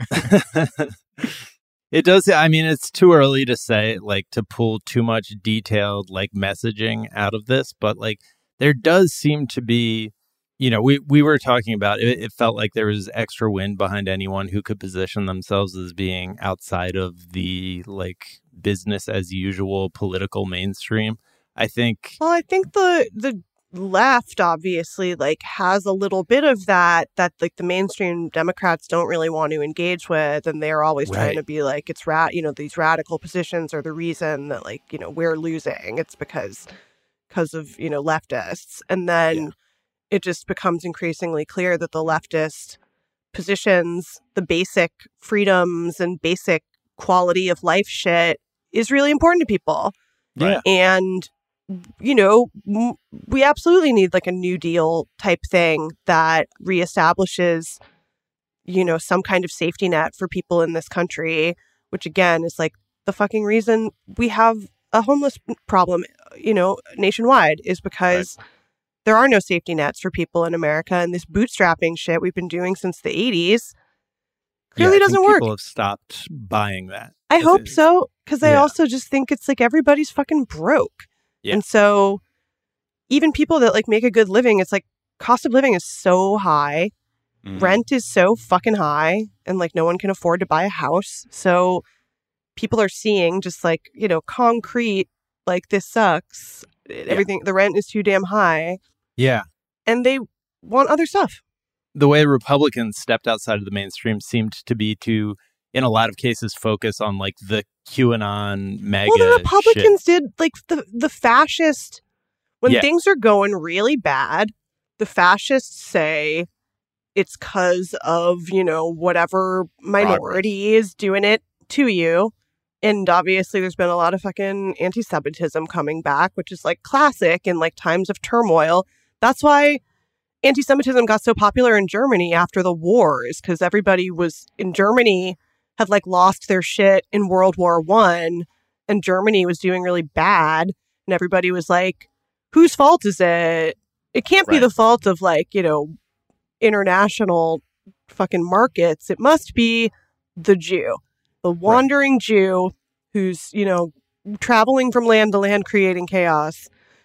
It does. I mean, it's too early to say, like, to pull too much detailed, like, messaging out of this, but like, there does seem to be, we were talking about it felt like there was extra wind behind anyone who could position themselves as being outside of the like business as usual political mainstream. I think the left obviously like has a little bit of that like the mainstream Democrats don't really want to engage with, and they're always trying to be like, it's these radical positions are the reason that like, we're losing. It's because of, leftists. And then it just becomes increasingly clear that the leftist positions, the basic freedoms and basic quality of life shit is really important to people. Right. And, we absolutely need like a New Deal type thing that reestablishes, some kind of safety net for people in this country, which again is like the fucking reason we have a homeless problem, nationwide, is because there are no safety nets for people in America. And this bootstrapping shit we've been doing since the 80s clearly doesn't work. People have stopped buying that. I hope so, because I also just think it's like everybody's fucking broke. Yeah. And so even people that like make a good living, it's like cost of living is so high. Rent is so fucking high, and like no one can afford to buy a house. So people are seeing just like, concrete, like this sucks. Everything, the rent is too damn high. Yeah. And they want other stuff. The way Republicans stepped outside of the mainstream seemed to be to, in a lot of cases, focus on like the QAnon mega Well, the Republicans shit. did like the fascist, when things are going really bad, the fascists say it's because of, whatever minority is doing it to you. And obviously there's been a lot of fucking anti-Semitism coming back, which is like classic in like times of turmoil. That's why anti-Semitism got so popular in Germany after the wars, because everybody was in Germany had like lost their shit in World War I, and Germany was doing really bad. And everybody was like, whose fault is it? It can't be the fault of like, international fucking markets. It must be the Jew. The wandering Jew who's, traveling from land to land, creating chaos.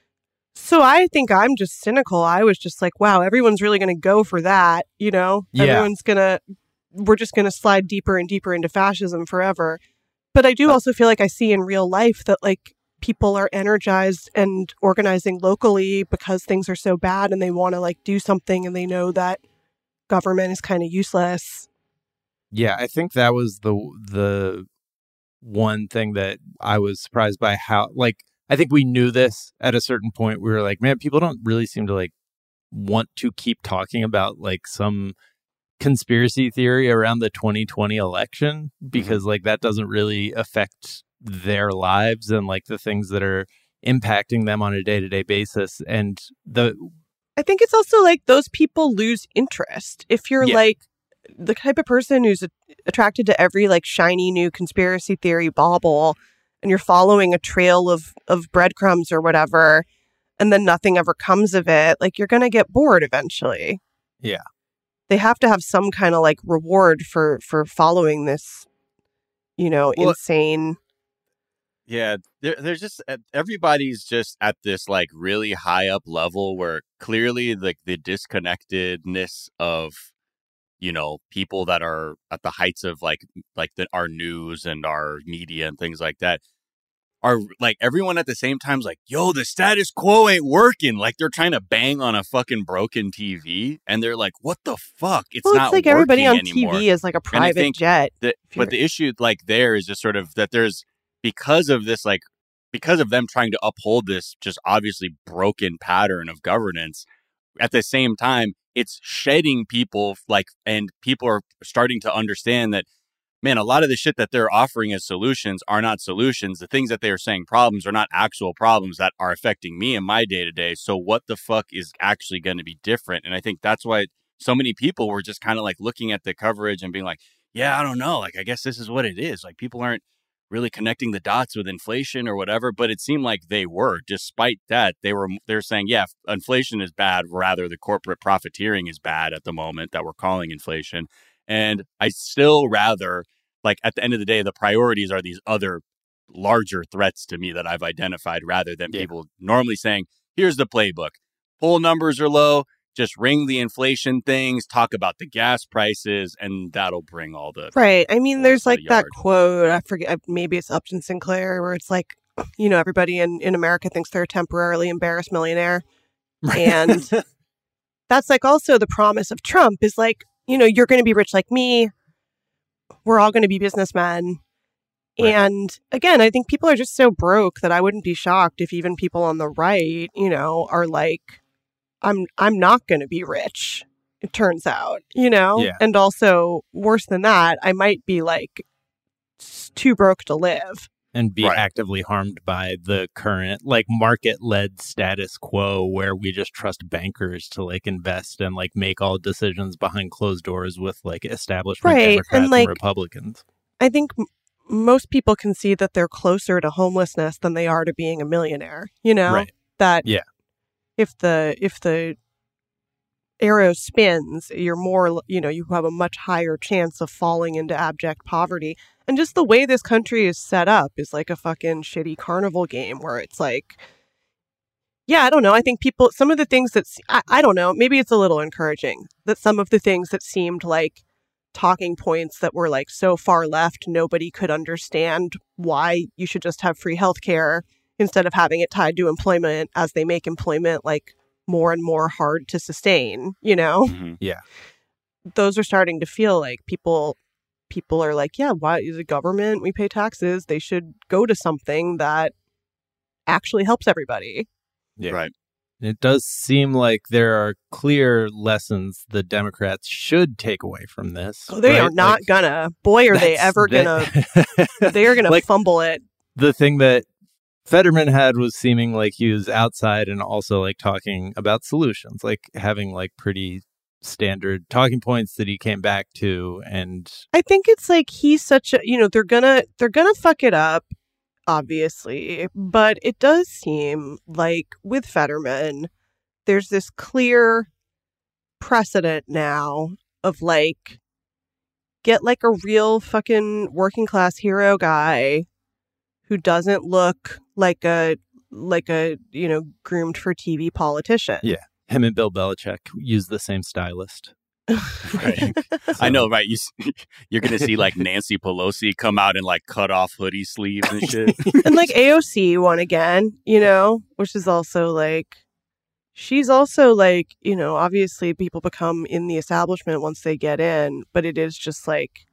So I think I'm just cynical. I was just like, wow, everyone's really going to go for that. Everyone's we're just going to slide deeper and deeper into fascism forever. But I do also feel like I see in real life that like people are energized and organizing locally because things are so bad and they want to like do something, and they know that government is kind of useless. Yeah, I think that was the one thing that I was surprised by, how, like, I think we knew this at a certain point. We were like, man, people don't really seem to like want to keep talking about like some conspiracy theory around the 2020 election because like that doesn't really affect their lives and like the things that are impacting them on a day-to-day basis. And I think it's also like those people lose interest. If you're like the type of person who's attracted to every like shiny new conspiracy theory bauble and you're following a trail of breadcrumbs or whatever, and then nothing ever comes of it, like you're going to get bored eventually. Yeah. They have to have some kind of like reward for following this, insane. Yeah, they're just everybody's just at this like really high up level where clearly like the disconnectedness of people that are at the heights of our news and our media and things like that are like everyone at the same time is like, yo, the status quo ain't working. Like they're trying to bang on a fucking broken TV and they're like, what the fuck? It's not like working everybody on anymore. TV is like a private jet. But the issue like there is just sort of that there's because of them trying to uphold this just obviously broken pattern of governance, at the same time, it's shedding people and people are starting to understand that, man, a lot of the shit that they're offering as solutions are not solutions. The things that they are saying problems are not actual problems that are affecting me in my day to day. So what the fuck is actually going to be different? And I think that's why so many people were just kind of like looking at the coverage and being like, yeah, I don't know. Like, I guess this is what it is. Like people aren't really connecting the dots with inflation or whatever, but it seemed like they were. Despite that, they're saying, yeah, inflation is bad. Rather, the corporate profiteering is bad at the moment that we're calling inflation. And I still rather, like, at the end of the day, the priorities are these other larger threats to me that I've identified rather than people normally saying, here's the playbook. Poll numbers are low. Just ring the inflation things, talk about the gas prices, and that'll bring all the... Right. I mean, there's like that quote, I forget, maybe it's Upton Sinclair, where it's like, everybody in America thinks they're a temporarily embarrassed millionaire. And that's like also the promise of Trump is like, you're going to be rich like me. We're all going to be businessmen. Right. And again, I think people are just so broke that I wouldn't be shocked if even people on the right, are like, I'm not going to be rich, it turns out, Yeah. And also, worse than that, I might be like too broke to live. And be actively harmed by the current like market-led status quo where we just trust bankers to like invest and like make all decisions behind closed doors with like establishment Democrats and Republicans. I think most people can see that they're closer to homelessness than they are to being a millionaire, Right. That if the arrow spins, you're more, you have a much higher chance of falling into abject poverty. And just the way this country is set up is like a fucking shitty carnival game where it's like, yeah, I don't know. I think some of the things that, I don't know, maybe it's a little encouraging that some of the things that seemed like talking points that were like so far left, nobody could understand why you should just have free healthcare instead of having it tied to employment as they make employment like more and more hard to sustain, Mm-hmm. Yeah. Those are starting to feel like people are like, yeah, why is the government? We pay taxes. They should go to something that actually helps everybody. Yeah. Right. It does seem like there are clear lessons the Democrats should take away from this. Oh, they are not gonna. Boy, are they ever gonna. They are gonna like, fumble it. The thing that Fetterman had was seeming like he was outside and also like talking about solutions, like having like pretty standard talking points that he came back to. And I think it's like he's such a, they're gonna fuck it up, obviously, but it does seem like with Fetterman, there's this clear precedent now of like, get like a real fucking working class hero guy who doesn't look like a groomed for TV politician. Yeah. Him and Bill Belichick use the same stylist. Right. So. I know, right? You're going to see like Nancy Pelosi come out and like cut off hoodie sleeves and shit. And like AOC won again, which is also like, she's also like, obviously people become in the establishment once they get in, but it is just like,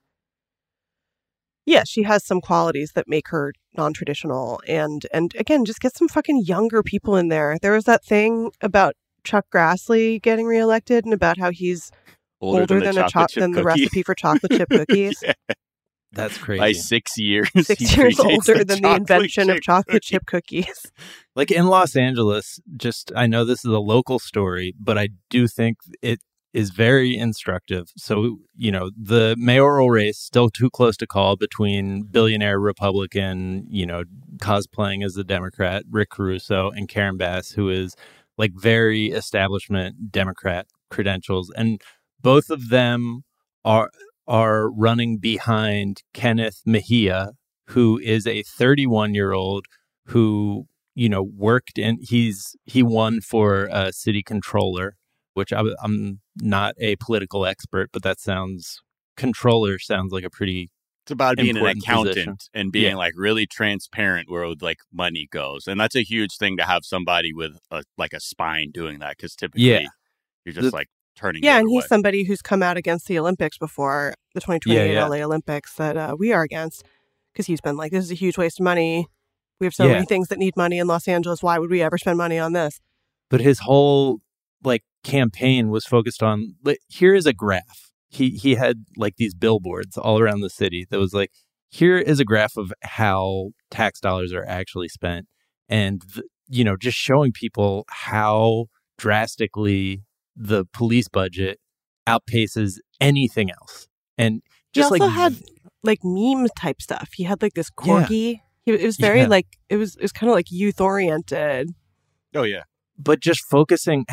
yeah, she has some qualities that make her non-traditional. And again, just get some fucking younger people in there. There was that thing about Chuck Grassley getting reelected and about how he's older than the recipe for chocolate chip cookies. Yeah. That's crazy. By 6 years. 6 years older than the invention of chocolate chip cookies. Like in Los Angeles, I know this is a local story, but I do think it is very instructive. So, the mayoral race still too close to call between billionaire Republican, cosplaying as a Democrat, Rick Caruso, and Karen Bass, who is like very establishment Democrat credentials. And both of them are running behind Kenneth Mejia, who is a 31-year-old who, worked he won for city controller, which I'm not a political expert, but controller sounds like a pretty It's about being an accountant position. And being like really transparent where like money goes. And that's a huge thing to have somebody with a spine doing that, because typically you're just turning. Yeah, and away. he's somebody who's come out against the Olympics before, the 2028 LA Olympics that we are against, because he's been like, this is a huge waste of money. We have so many things that need money in Los Angeles. Why would we ever spend money on this? But his whole campaign was focused on, here is a graph. He had these billboards all around the city that was here is a graph of how tax dollars are actually spent. And, just showing people how drastically the police budget outpaces anything else. And just he also had meme type stuff. He had this corgi. It was very it was kind of youth oriented. Oh yeah. But just focusing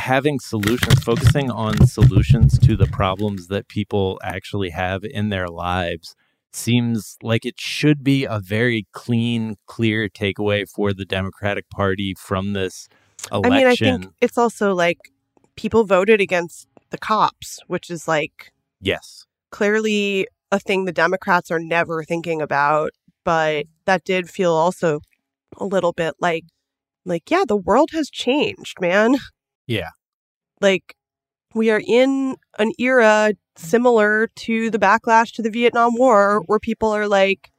on solutions to the problems that people actually have in their lives seems like it should be a very clean, clear takeaway for the Democratic Party from this election. I mean, I think it's also people voted against the cops, which is yes, clearly a thing the Democrats are never thinking about. But that did feel also a little bit yeah, the world has changed, man. Yeah. We are in an era similar to the backlash to the Vietnam War, where people are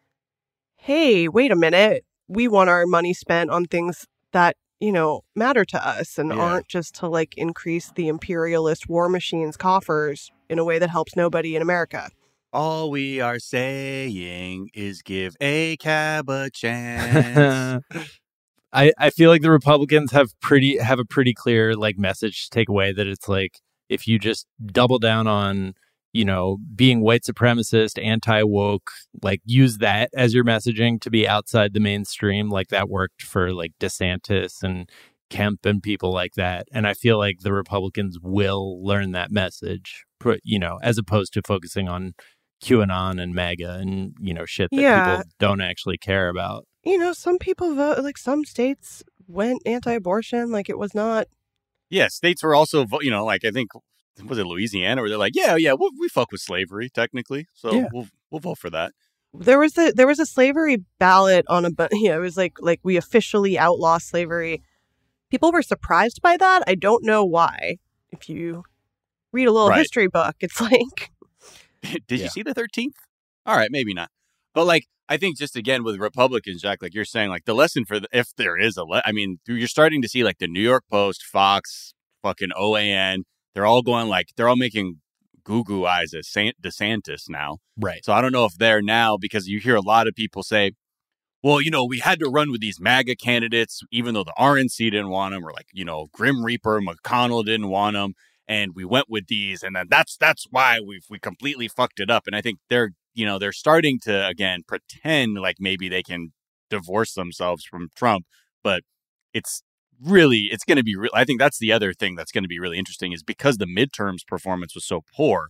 hey, wait a minute. We want our money spent on things that, matter to us and aren't just to increase the imperialist war machine's coffers in a way that helps nobody in America. All we are saying is give a cab a chance. I feel like the Republicans have a pretty clear message to take away, that it's if you just double down on, being white supremacist, anti-woke, use that as your messaging to be outside the mainstream, that worked for DeSantis and Kemp and people like that. And I feel like the Republicans will learn that message, as opposed to focusing on QAnon and MAGA and, shit that people don't actually care about. Some people vote, some states went anti-abortion, it was not. Yeah, states were also, I think, was it Louisiana, where they're we fuck with slavery, technically. So we'll vote for that. There was a slavery ballot on it was we officially outlaw slavery. People were surprised by that. I don't know why. If you read a little history book, it's Did you see the 13th? All right, maybe not. But I think just again with Republicans, Jack, you're saying, the lesson for if there is you're starting to see the New York Post, Fox, fucking OAN, they're all going they're all making goo eyes at DeSantis now. Right. So I don't know if they're now, because you hear a lot of people say, well, we had to run with these MAGA candidates, even though the RNC didn't want them, or Grim Reaper, McConnell didn't want them. And we went with these, and then that's why we completely fucked it up. And I think they're starting to again pretend maybe they can divorce themselves from Trump, but it's going to be I think that's the other thing that's going to be really interesting, is because the midterms performance was so poor,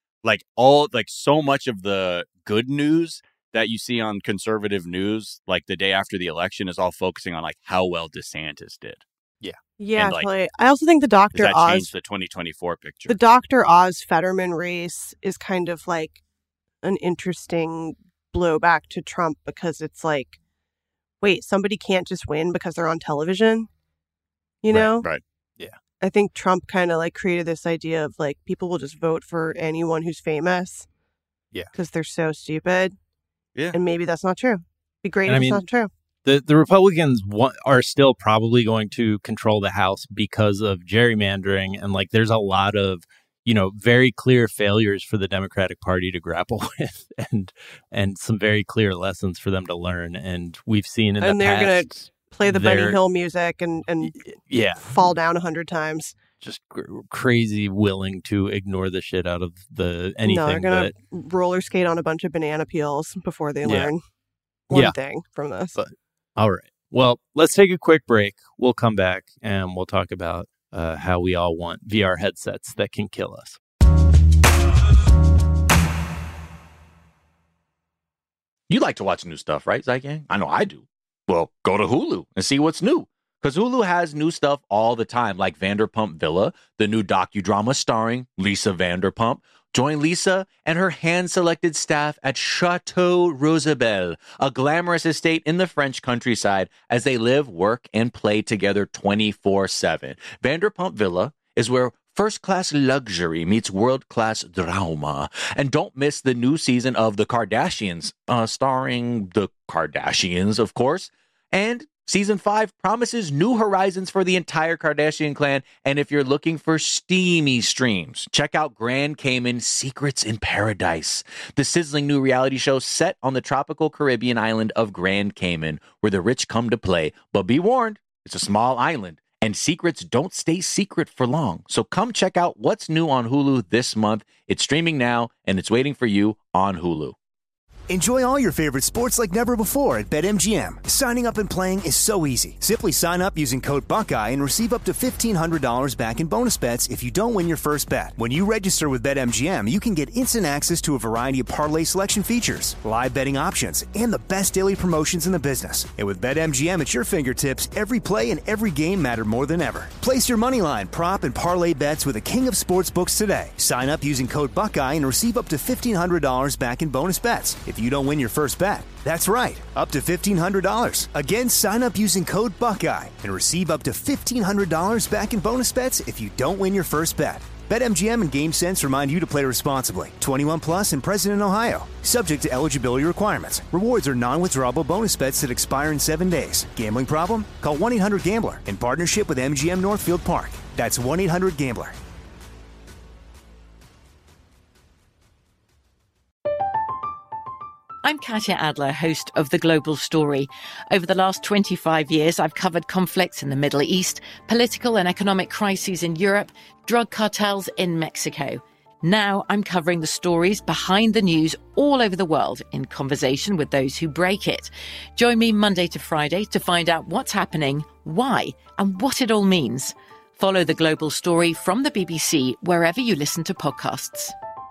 so much of the good news that you see on conservative news the day after the election is all focusing on how well DeSantis did. Yeah, totally. I also think the Dr. Oz changed the 2024 picture. The Dr. Oz Fetterman race is kind of an interesting blowback to Trump, because it's wait, somebody can't just win because they're on television, Right. Yeah. I think Trump kind of created this idea of people will just vote for anyone who's famous. Yeah. Because they're so stupid. Yeah. And maybe that's not true. Be great if it's not true. The Republicans are still probably going to control the House because of gerrymandering. And like, there's a lot of, very clear failures for the Democratic Party to grapple with and some very clear lessons for them to learn. And we've seen in the past. And they're going to play the Benny Hill music and fall down 100 times. Just crazy willing to ignore the shit out of anything. No, they're going to roller skate on a bunch of banana peels before they learn one thing from this. But, all right. Well, let's take a quick break. We'll come back and we'll talk about how we all want VR headsets that can kill us. You like to watch new stuff, right, Zygang? I know I do. Well, go to Hulu and see what's new. Because Hulu has new stuff all the time, like Vanderpump Villa, the new docudrama starring Lisa Vanderpump. Join Lisa and her hand-selected staff at Chateau Rosabelle, a glamorous estate in the French countryside, as they live, work, and play together 24/7. Vanderpump Villa is where first-class luxury meets world-class drama. And don't miss the new season of The Kardashians, starring the Kardashians, of course. And Season 5 promises new horizons for the entire Kardashian clan. And if you're looking for steamy streams, check out Grand Cayman Secrets in Paradise, the sizzling new reality show set on the tropical Caribbean island of Grand Cayman, where the rich come to play. But be warned, it's a small island, and secrets don't stay secret for long. So come check out what's new on Hulu this month. It's streaming now, and it's waiting for you on Hulu. Enjoy all your favorite sports like never before at BetMGM. Signing up and playing is so easy. Simply sign up using code Buckeye and receive up to $1,500 back in bonus bets if you don't win your first bet. When you register with BetMGM, you can get instant access to a variety of parlay selection features, live betting options, and the best daily promotions in the business. And with BetMGM at your fingertips, every play and every game matter more than ever. Place your moneyline, prop, and parlay bets with the king of sportsbooks today. Sign up using code Buckeye and receive up to $1,500 back in bonus bets if you don't win your first bet. That's right, up to $1,500. Again, sign up using code Buckeye and receive up to $1,500 back in bonus bets if you don't win your first bet. BetMGM and GameSense remind you to play responsibly. 21 plus and present in Ohio. Subject to eligibility requirements. Rewards are non-withdrawable bonus bets that expire in 7 days. Gambling problem? Call 1-800-GAMBLER in partnership with MGM Northfield Park. That's 1-800-GAMBLER. I'm Katya Adler, host of The Global Story. Over the last 25 years, I've covered conflicts in the Middle East, political and economic crises in Europe, drug cartels in Mexico. Now I'm covering the stories behind the news all over the world in conversation with those who break it. Join me Monday to Friday to find out what's happening, why, and what it all means. Follow The Global Story from the BBC wherever you listen to podcasts.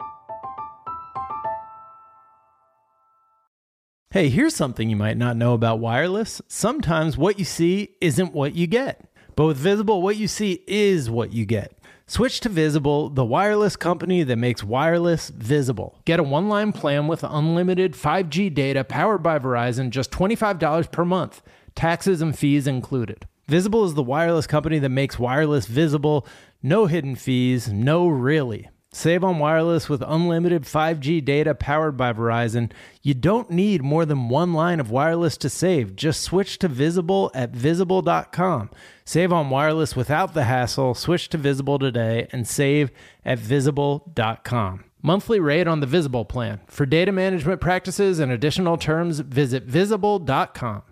Hey, here's something you might not know about wireless. Sometimes what you see isn't what you get. But with Visible, what you see is what you get. Switch to Visible, the wireless company that makes wireless visible. Get a one-line plan with unlimited 5G data powered by Verizon, just $25 per month. Taxes and fees included. Visible is the wireless company that makes wireless visible. No hidden fees, no really. Save on wireless with unlimited 5G data powered by Verizon. You don't need more than one line of wireless to save. Just switch to Visible at Visible.com. Save on wireless without the hassle. Switch to Visible today and save at Visible.com. Monthly rate on the Visible plan. For data management practices and additional terms, visit Visible.com.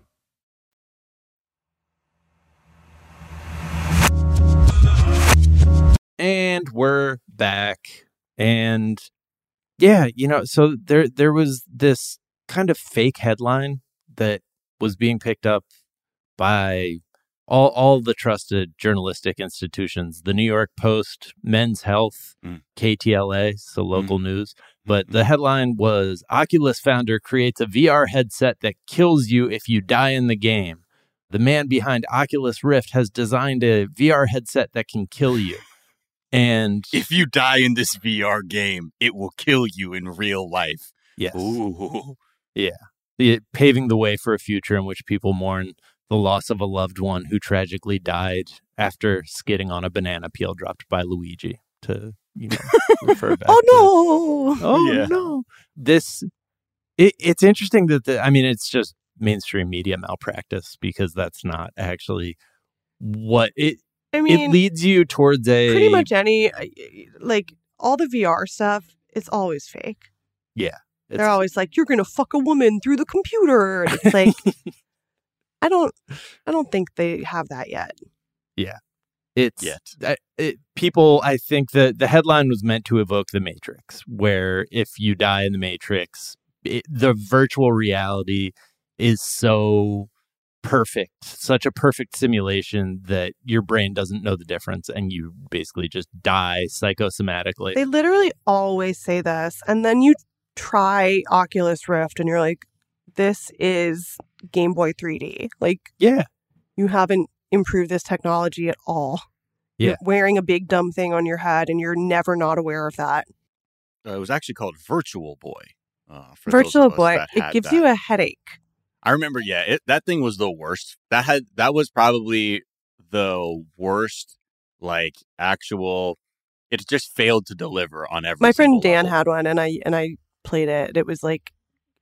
And we're back. And yeah, so there was this kind of fake headline that was being picked up by all the trusted journalistic institutions, the New York Post, Men's Health, KTLA, so local news. But the headline was, Oculus founder creates a VR headset that kills you if you die in the game. The man behind Oculus Rift has designed a VR headset that can kill you. And if you die in this VR game, it will kill you in real life. Yes. Ooh. Yeah. Paving the way for a future in which people mourn the loss of a loved one who tragically died after skidding on a banana peel dropped by Luigi, to, refer back. Oh, no. No. This, it's interesting that, it's just mainstream media malpractice, because that's not actually what it. I mean, it leads you towards pretty much any, like, all the VR stuff. It's always fake. Yeah, they're always like, "You're gonna fuck a woman through the computer." And it's like, I don't think they have that yet. Yeah. People, I think that the headline was meant to evoke the Matrix, where if you die in the Matrix, the virtual reality is so perfect, such a perfect simulation that your brain doesn't know the difference and you basically just die psychosomatically. They literally always say this. And then you try Oculus Rift and you're like, this is Game Boy 3D. Like, yeah, you haven't improved this technology at all. Yeah. You're wearing a big dumb thing on your head and you're never not aware of that. It was actually called Virtual Boy. Virtual Boy. It gives you a headache. I remember, that thing was the worst. That was probably the worst, like, actual. It just failed to deliver on every. My friend Dan level. had one, and I played it. It was like,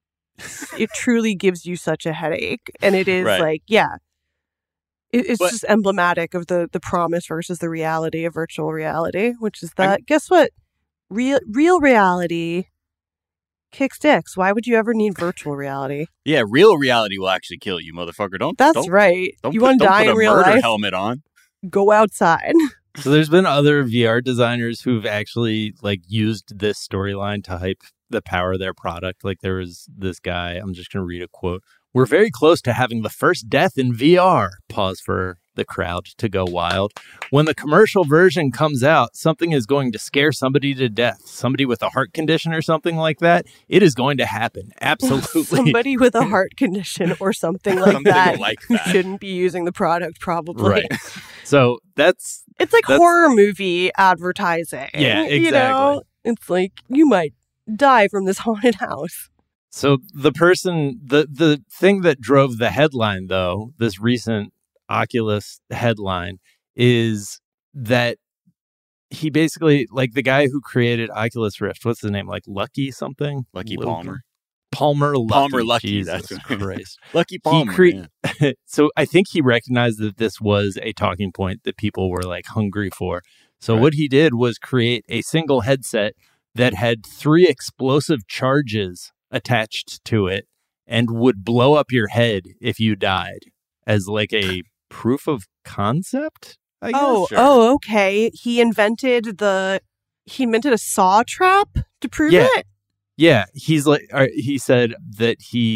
it truly gives you such a headache, and it is right. like, yeah, it's just emblematic of the promise versus the reality of virtual reality, which is that. Guess what? Real reality kicks dicks. Why would you ever need virtual reality? Yeah, real reality will actually kill you, motherfucker. That's right. You want to die in real life? Helmet on. Go outside. So there's been other VR designers who've actually like used this storyline to hype the power of their product. Like there was this guy, I'm just going to read a quote. "We're very close to having the first death in VR." Pause for the crowd to go wild. "When the commercial version comes out, something is going to scare somebody to death. Somebody with a heart condition or something like that. It is going to happen. Absolutely." Somebody with a heart condition or something like that who shouldn't be using the product, probably. Right. So that's... It's like horror movie advertising. Yeah, exactly. You know? It's like, you might die from this haunted house. So the thing that drove the headline, though, this recent Oculus headline, is that he basically, like the guy who created Oculus Rift, what's his name? Like Lucky something? Lucky Palmer. Palmer Lucky. Jesus that's Christ. Lucky Palmer. So I think he recognized that this was a talking point that people were like hungry for. So what he did was create a single headset that had 3 explosive charges attached to it and would blow up your head if you died, as like a proof of concept, I guess. Oh, okay. He invented a saw trap to prove it? Yeah, he said that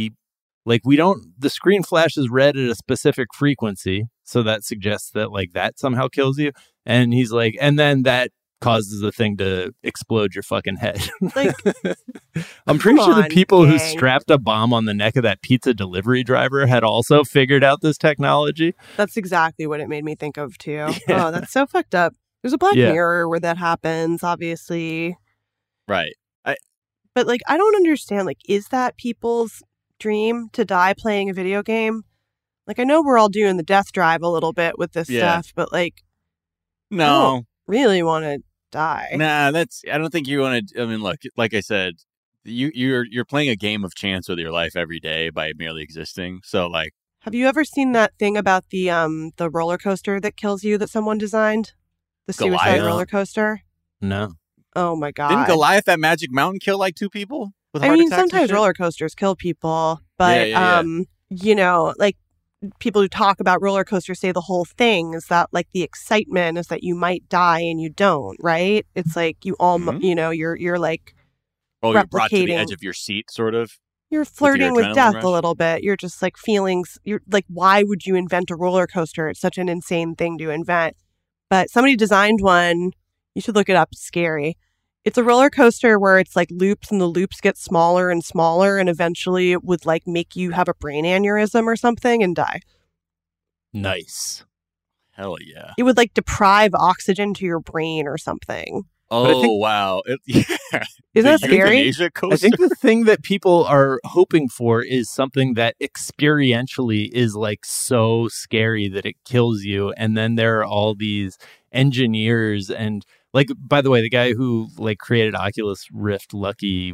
the screen flashes red at a specific frequency, so that suggests that like that somehow kills you. And he's like, and then that causes the thing to explode your fucking head. Like, I'm pretty sure the people who strapped a bomb on the neck of that pizza delivery driver had also figured out this technology. That's exactly what it made me think of, too. Yeah. Oh, that's so fucked up. There's a Black Mirror where that happens, obviously. Right. But, like, I don't understand. Like, is that people's dream to die playing a video game? Like, I know we're all doing the death drive a little bit with this stuff, but, like, no. I don't really want to die. Nah, I don't think you want to. I mean, look, like I said, you're playing a game of chance with your life every day by merely existing. So, like, have you ever seen that thing about the roller coaster that kills you that someone designed? The suicide roller coaster? No. Oh my God. Didn't Goliath at Magic Mountain kill like 2 people with heart attacks? Sometimes roller coasters kill people, but you know, like people who talk about roller coasters say the whole thing is that like the excitement is that you might die and you don't, right? It's like you you know, you're like you're brought to the edge of your seat, sort of. You're flirting with death a little bit. You're just like feelings. You're like, why would you invent a roller coaster? It's such an insane thing to invent. But somebody designed one. You should look it up. It's scary. It's a roller coaster where it's like loops and the loops get smaller and smaller. And eventually it would like make you have a brain aneurysm or something and die. Nice. Hell yeah. It would like deprive oxygen to your brain or something. Oh, wow. Isn't that scary? I think the thing that people are hoping for is something that experientially is like so scary that it kills you. And then there are all these engineers and Like, by the way, the guy who like created Oculus Rift, Lucky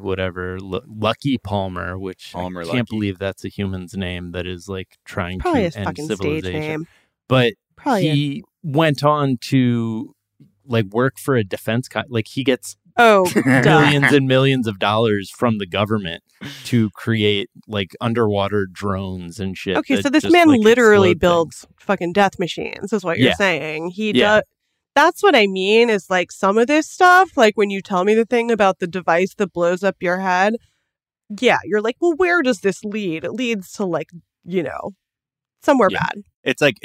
Palmer, which Palmer I can't Lucky. believe that's a human's name that is like trying Probably to his end fucking stage civilization. name. But Probably he went on to like work for a defense like he gets duh. millions and millions of dollars from the government to create like underwater drones and shit. Okay, that so this just, man like, literally explode builds things. fucking death machines, is what you're Yeah. saying. He Yeah. does. That's what I mean is like some of this stuff, like when you tell me the thing about the device that blows up your head, yeah, you're like, well, where does this lead? It leads to like, somewhere Yeah. bad. It's like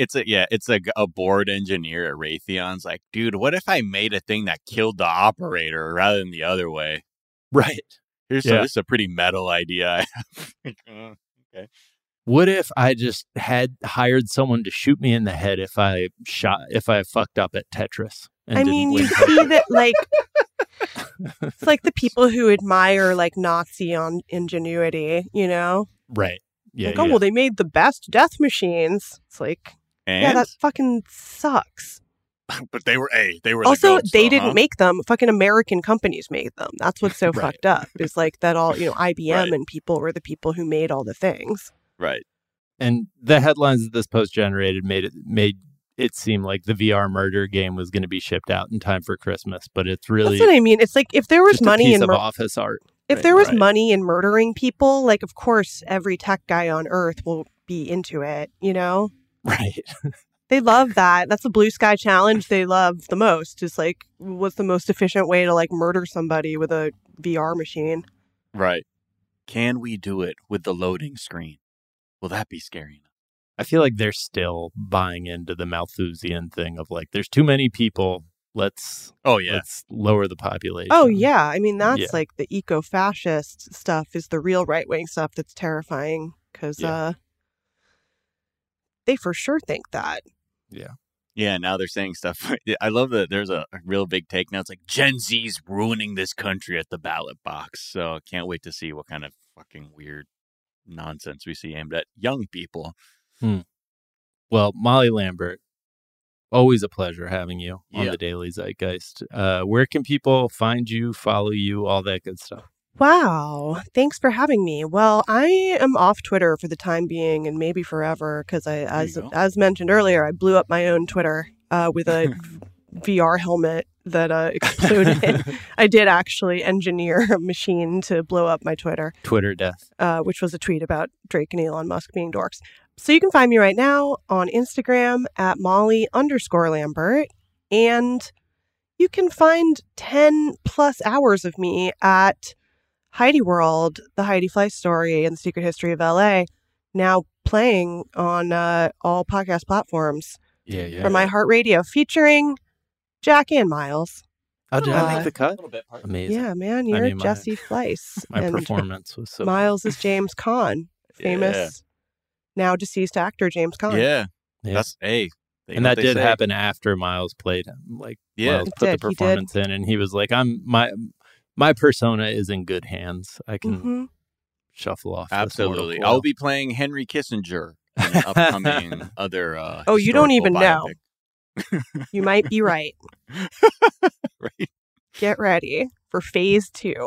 a board engineer at Raytheon's like, dude, what if I made a thing that killed the operator rather than the other way? Right. This is a pretty metal idea I have. Okay. What if I just had hired someone to shoot me in the head if I fucked up at Tetris? And I didn't mean, win you Tetris? see that like it's like the people who admire like Nazi on ingenuity, Right. Yeah. like, oh, well, they made the best death machines. It's like, And yeah, that fucking sucks. but they were Also, the goats, they though, didn't huh? make them. Fucking American companies made them. That's what's so Right. fucked up. Is like that all, IBM Right. and people were the people who made all the things. Right. And the headlines that this post generated made it seem like the VR murder game was going to be shipped out in time for Christmas, but it's really That's what I mean. It's like if there was just a money piece in of office art. if there was right. money in murdering people, like of course every tech guy on earth will be into it. Right. They love that. That's the blue sky challenge they love the most. Is like, what's the most efficient way to like murder somebody with a VR machine? Right. Can we do it with the loading screen? Will that be scary enough? I feel like they're still buying into the Malthusian thing of like, there's too many people. Let's lower the population. Oh yeah, I mean that's Yeah. like the eco-fascist stuff is the real right-wing stuff that's terrifying because they for sure think that. Yeah, now they're saying stuff. I love that there's a real big take now. It's like Gen Z's ruining this country at the ballot box. So I can't wait to see what kind of fucking weird nonsense we see aimed at young people. Well, Molly Lambert, always a pleasure having you on Yeah. the Daily Zeitgeist. Where can people find you, follow you, all that good stuff? Wow, thanks for having me. Well, I am off Twitter for the time being and maybe forever because as mentioned earlier, I blew up my own Twitter with a VR helmet that exploded. I did actually engineer a machine to blow up my Twitter. Twitter death. Which was a tweet about Drake and Elon Musk being dorks. So you can find me right now on Instagram at Molly_Lambert. And you can find 10 plus hours of me at Heidi World, the Heidi Fleiss story and the secret history of LA, now playing on all podcast platforms Yeah. from iHeartRadio, featuring Jack and Miles. Oh, did I make the cut? Amazing. Yeah, man, you're Jesse Fleiss. My and performance was so Miles is James Caan, famous, now deceased actor James Caan. Yeah. Yeah. That's And what that they did say. happen after Miles played him. Like, Yeah. Miles It put did. the He did. performance in, and he was like, my persona is in good hands. I can Mhm. shuffle off. Absolutely. This mortal I'll be playing Henry Kissinger in an upcoming other Oh, you don't even know. biopic. You might be right. Right. Get ready for phase 2.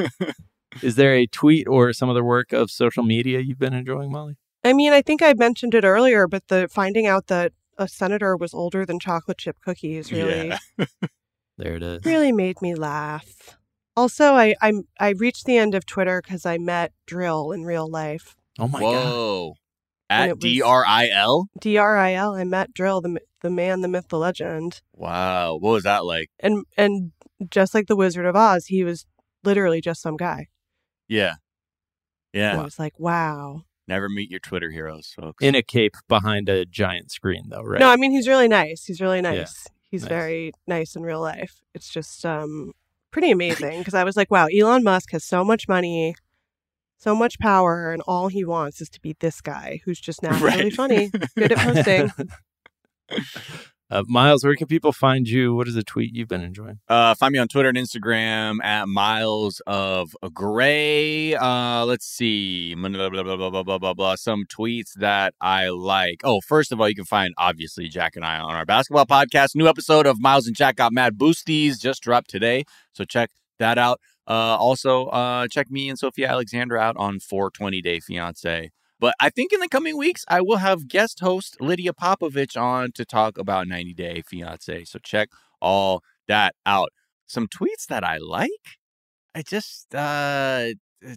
Is there a tweet or some other work of social media you've been enjoying, Molly? I mean, I think I mentioned it earlier, but the finding out that a senator was older than chocolate chip cookies really, There it is. really made me laugh. Also, I reached the end of Twitter because I met Drill in real life. Oh my god. Whoa. And At it was- DRIL? DRIL. I met Drill, the man, the myth, the legend. Wow. What was that like? And just like the Wizard of Oz, he was literally just some guy. Yeah. Yeah. I was like, wow. Never meet your Twitter heroes, folks. In a cape behind a giant screen, though, right? No, I mean, he's really nice. He's really nice. Yeah. He's Nice. very nice in real life. It's just pretty amazing because I was like, wow, Elon Musk has so much money, so much power, and all he wants is to be this guy who's just naturally Right. funny, good at posting. Miles, where can people find you? What is a tweet you've been enjoying? Find me on Twitter and Instagram at Miles of Gray. Let's see. Blah, blah, blah, blah, blah, blah, blah. Some tweets that I like. Oh, first of all, you can find, obviously, Jack and I on our basketball podcast. New episode of Miles and Jack Got Mad Boosties just dropped today. So check that out. Also, check me and Sophia Alexandra out on 420 Day Fiancé. But I think in the coming weeks, I will have guest host Lydia Popovich on to talk about 90 Day Fiancé. So check all that out. Some tweets that I like. I just, I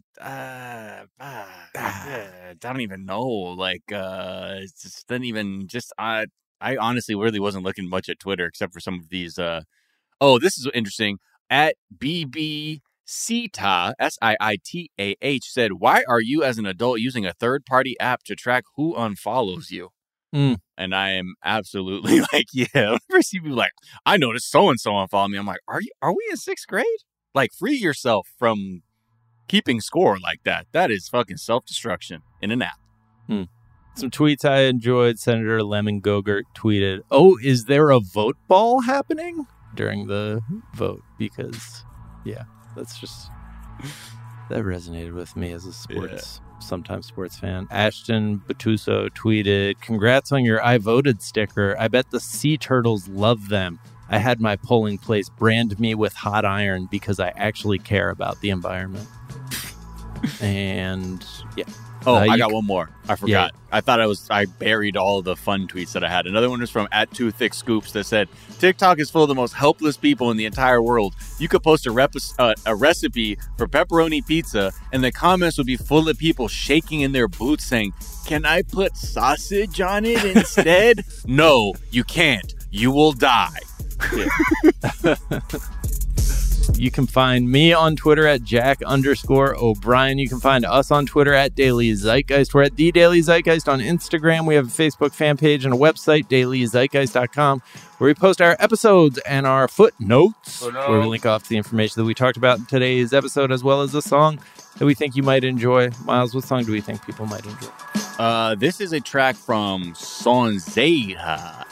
don't even know. Like, it just didn't even I honestly really wasn't looking much at Twitter except for some of these. This is interesting. At BB Siitah, Siitah, said, "Why are you as an adult using a third-party app to track who unfollows you?" And I am absolutely like, yeah. Whenever I see people like, I noticed so-and-so unfollowed me. I'm like, are we in 6th grade? Like, free yourself from keeping score like that. That is fucking self-destruction in an app. Some tweets I enjoyed. Senator Lemon Gogurt tweeted, "Oh, is there a vote ball happening?" during the vote, because, yeah. That's just, that resonated with me as a sometimes sports fan. Ashton Batuso tweeted, "Congrats on your I voted sticker. I bet the sea turtles love them. I had my polling place brand me with hot iron because I actually care about the environment." And yeah. Oh, I got one more. I forgot. Yeah. I buried all of the fun tweets that I had. Another one was from @2thickscoops that said, "TikTok is full of the most helpless people in the entire world. You could post a recipe for pepperoni pizza, and the comments would be full of people shaking in their boots saying, 'Can I put sausage on it instead?' No, you can't. You will die." Yeah. You can find me on Twitter at Jack_O'Brien. You can find us on Twitter at Daily Zeitgeist. We're at The Daily Zeitgeist on Instagram. We have a Facebook fan page and a website, dailyzeitgeist.com, where we post our episodes and our footnotes, where we link off the information that we talked about in today's episode, as well as a song that we think you might enjoy. Miles, what song do we think people might enjoy? This is a track from Sonzeira,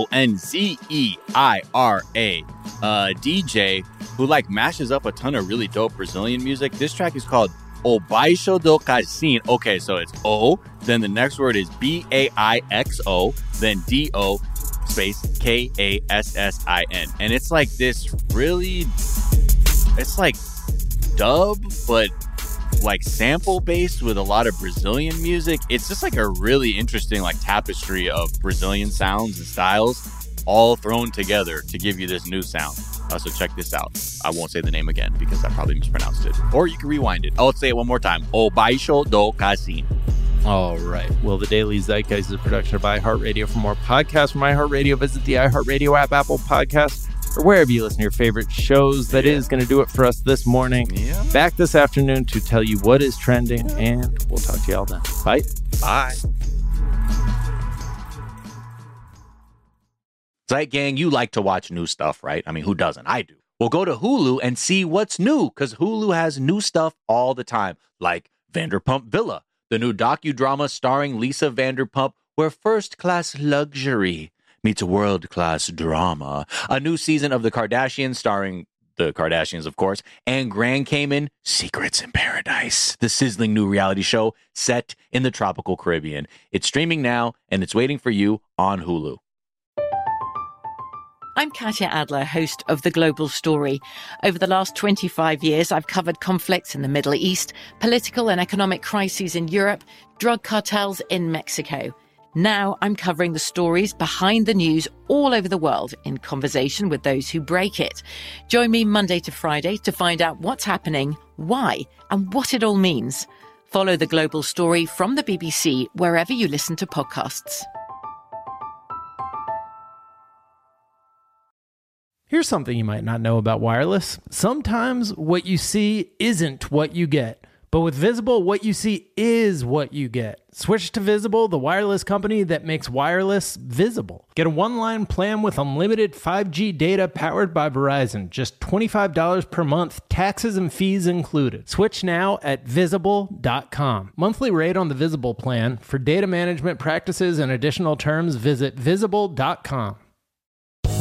Sonzeira, DJ who mashes up a ton of really dope Brazilian music. This track is called O Baixo do Casino. Okay, so it's O, then the next word is BAIXO, then DO space KASSIN. And it's like this really, it's like dub, but like sample based with a lot of Brazilian music. It's just like a really interesting tapestry of Brazilian sounds and styles all thrown together to give you this new sound. So check this out. I won't say the name again because I probably mispronounced it. Or you can rewind it. I'll say it one more time. O Baixo do Casino. All right. Well, the Daily Zeitgeist is a production of iHeartRadio. For more podcasts from iHeartRadio, visit the iHeartRadio app, Apple Podcasts, or wherever you listen to your favorite shows. That is going to do it for us this morning. Yeah. Back this afternoon to tell you what is trending, and we'll talk to you all then. Bye. Bye. Zeit Gang, you like to watch new stuff, right? I mean, who doesn't? I do. Well, go to Hulu and see what's new, because Hulu has new stuff all the time, like Vanderpump Villa, the new docudrama starring Lisa Vanderpump, where first-class luxury meets world-class drama. A new season of The Kardashians starring the Kardashians, of course, and Grand Cayman, Secrets in Paradise, the sizzling new reality show set in the tropical Caribbean. It's streaming now, and it's waiting for you on Hulu. I'm Katya Adler, host of The Global Story. Over the last 25 years, I've covered conflicts in the Middle East, political and economic crises in Europe, drug cartels in Mexico. Now I'm covering the stories behind the news all over the world in conversation with those who break it. Join me Monday to Friday to find out what's happening, why, and what it all means. Follow The Global Story from the BBC wherever you listen to podcasts. Here's something you might not know about wireless. Sometimes what you see isn't what you get. But with Visible, what you see is what you get. Switch to Visible, the wireless company that makes wireless visible. Get a one-line plan with unlimited 5G data powered by Verizon. Just $25 per month, taxes and fees included. Switch now at Visible.com. Monthly rate on the Visible plan. For data management practices and additional terms, visit Visible.com.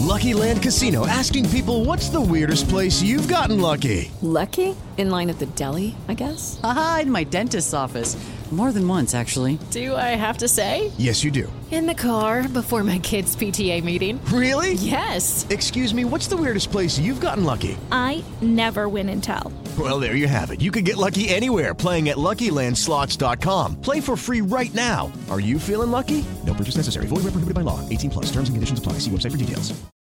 Lucky Land Casino, asking people, what's the weirdest place you've gotten lucky? Lucky? In line at the deli, I guess? Aha, in my dentist's office. More than once, actually. Do I have to say? Yes, you do. In the car before my kids' PTA meeting. Really? Yes. Excuse me, what's the weirdest place you've gotten lucky? I never win and tell. Well, there you have it. You can get lucky anywhere, playing at LuckyLandSlots.com. Play for free right now. Are you feeling lucky? No purchase necessary. Void where prohibited by law. 18+. Terms and conditions apply. See website for details.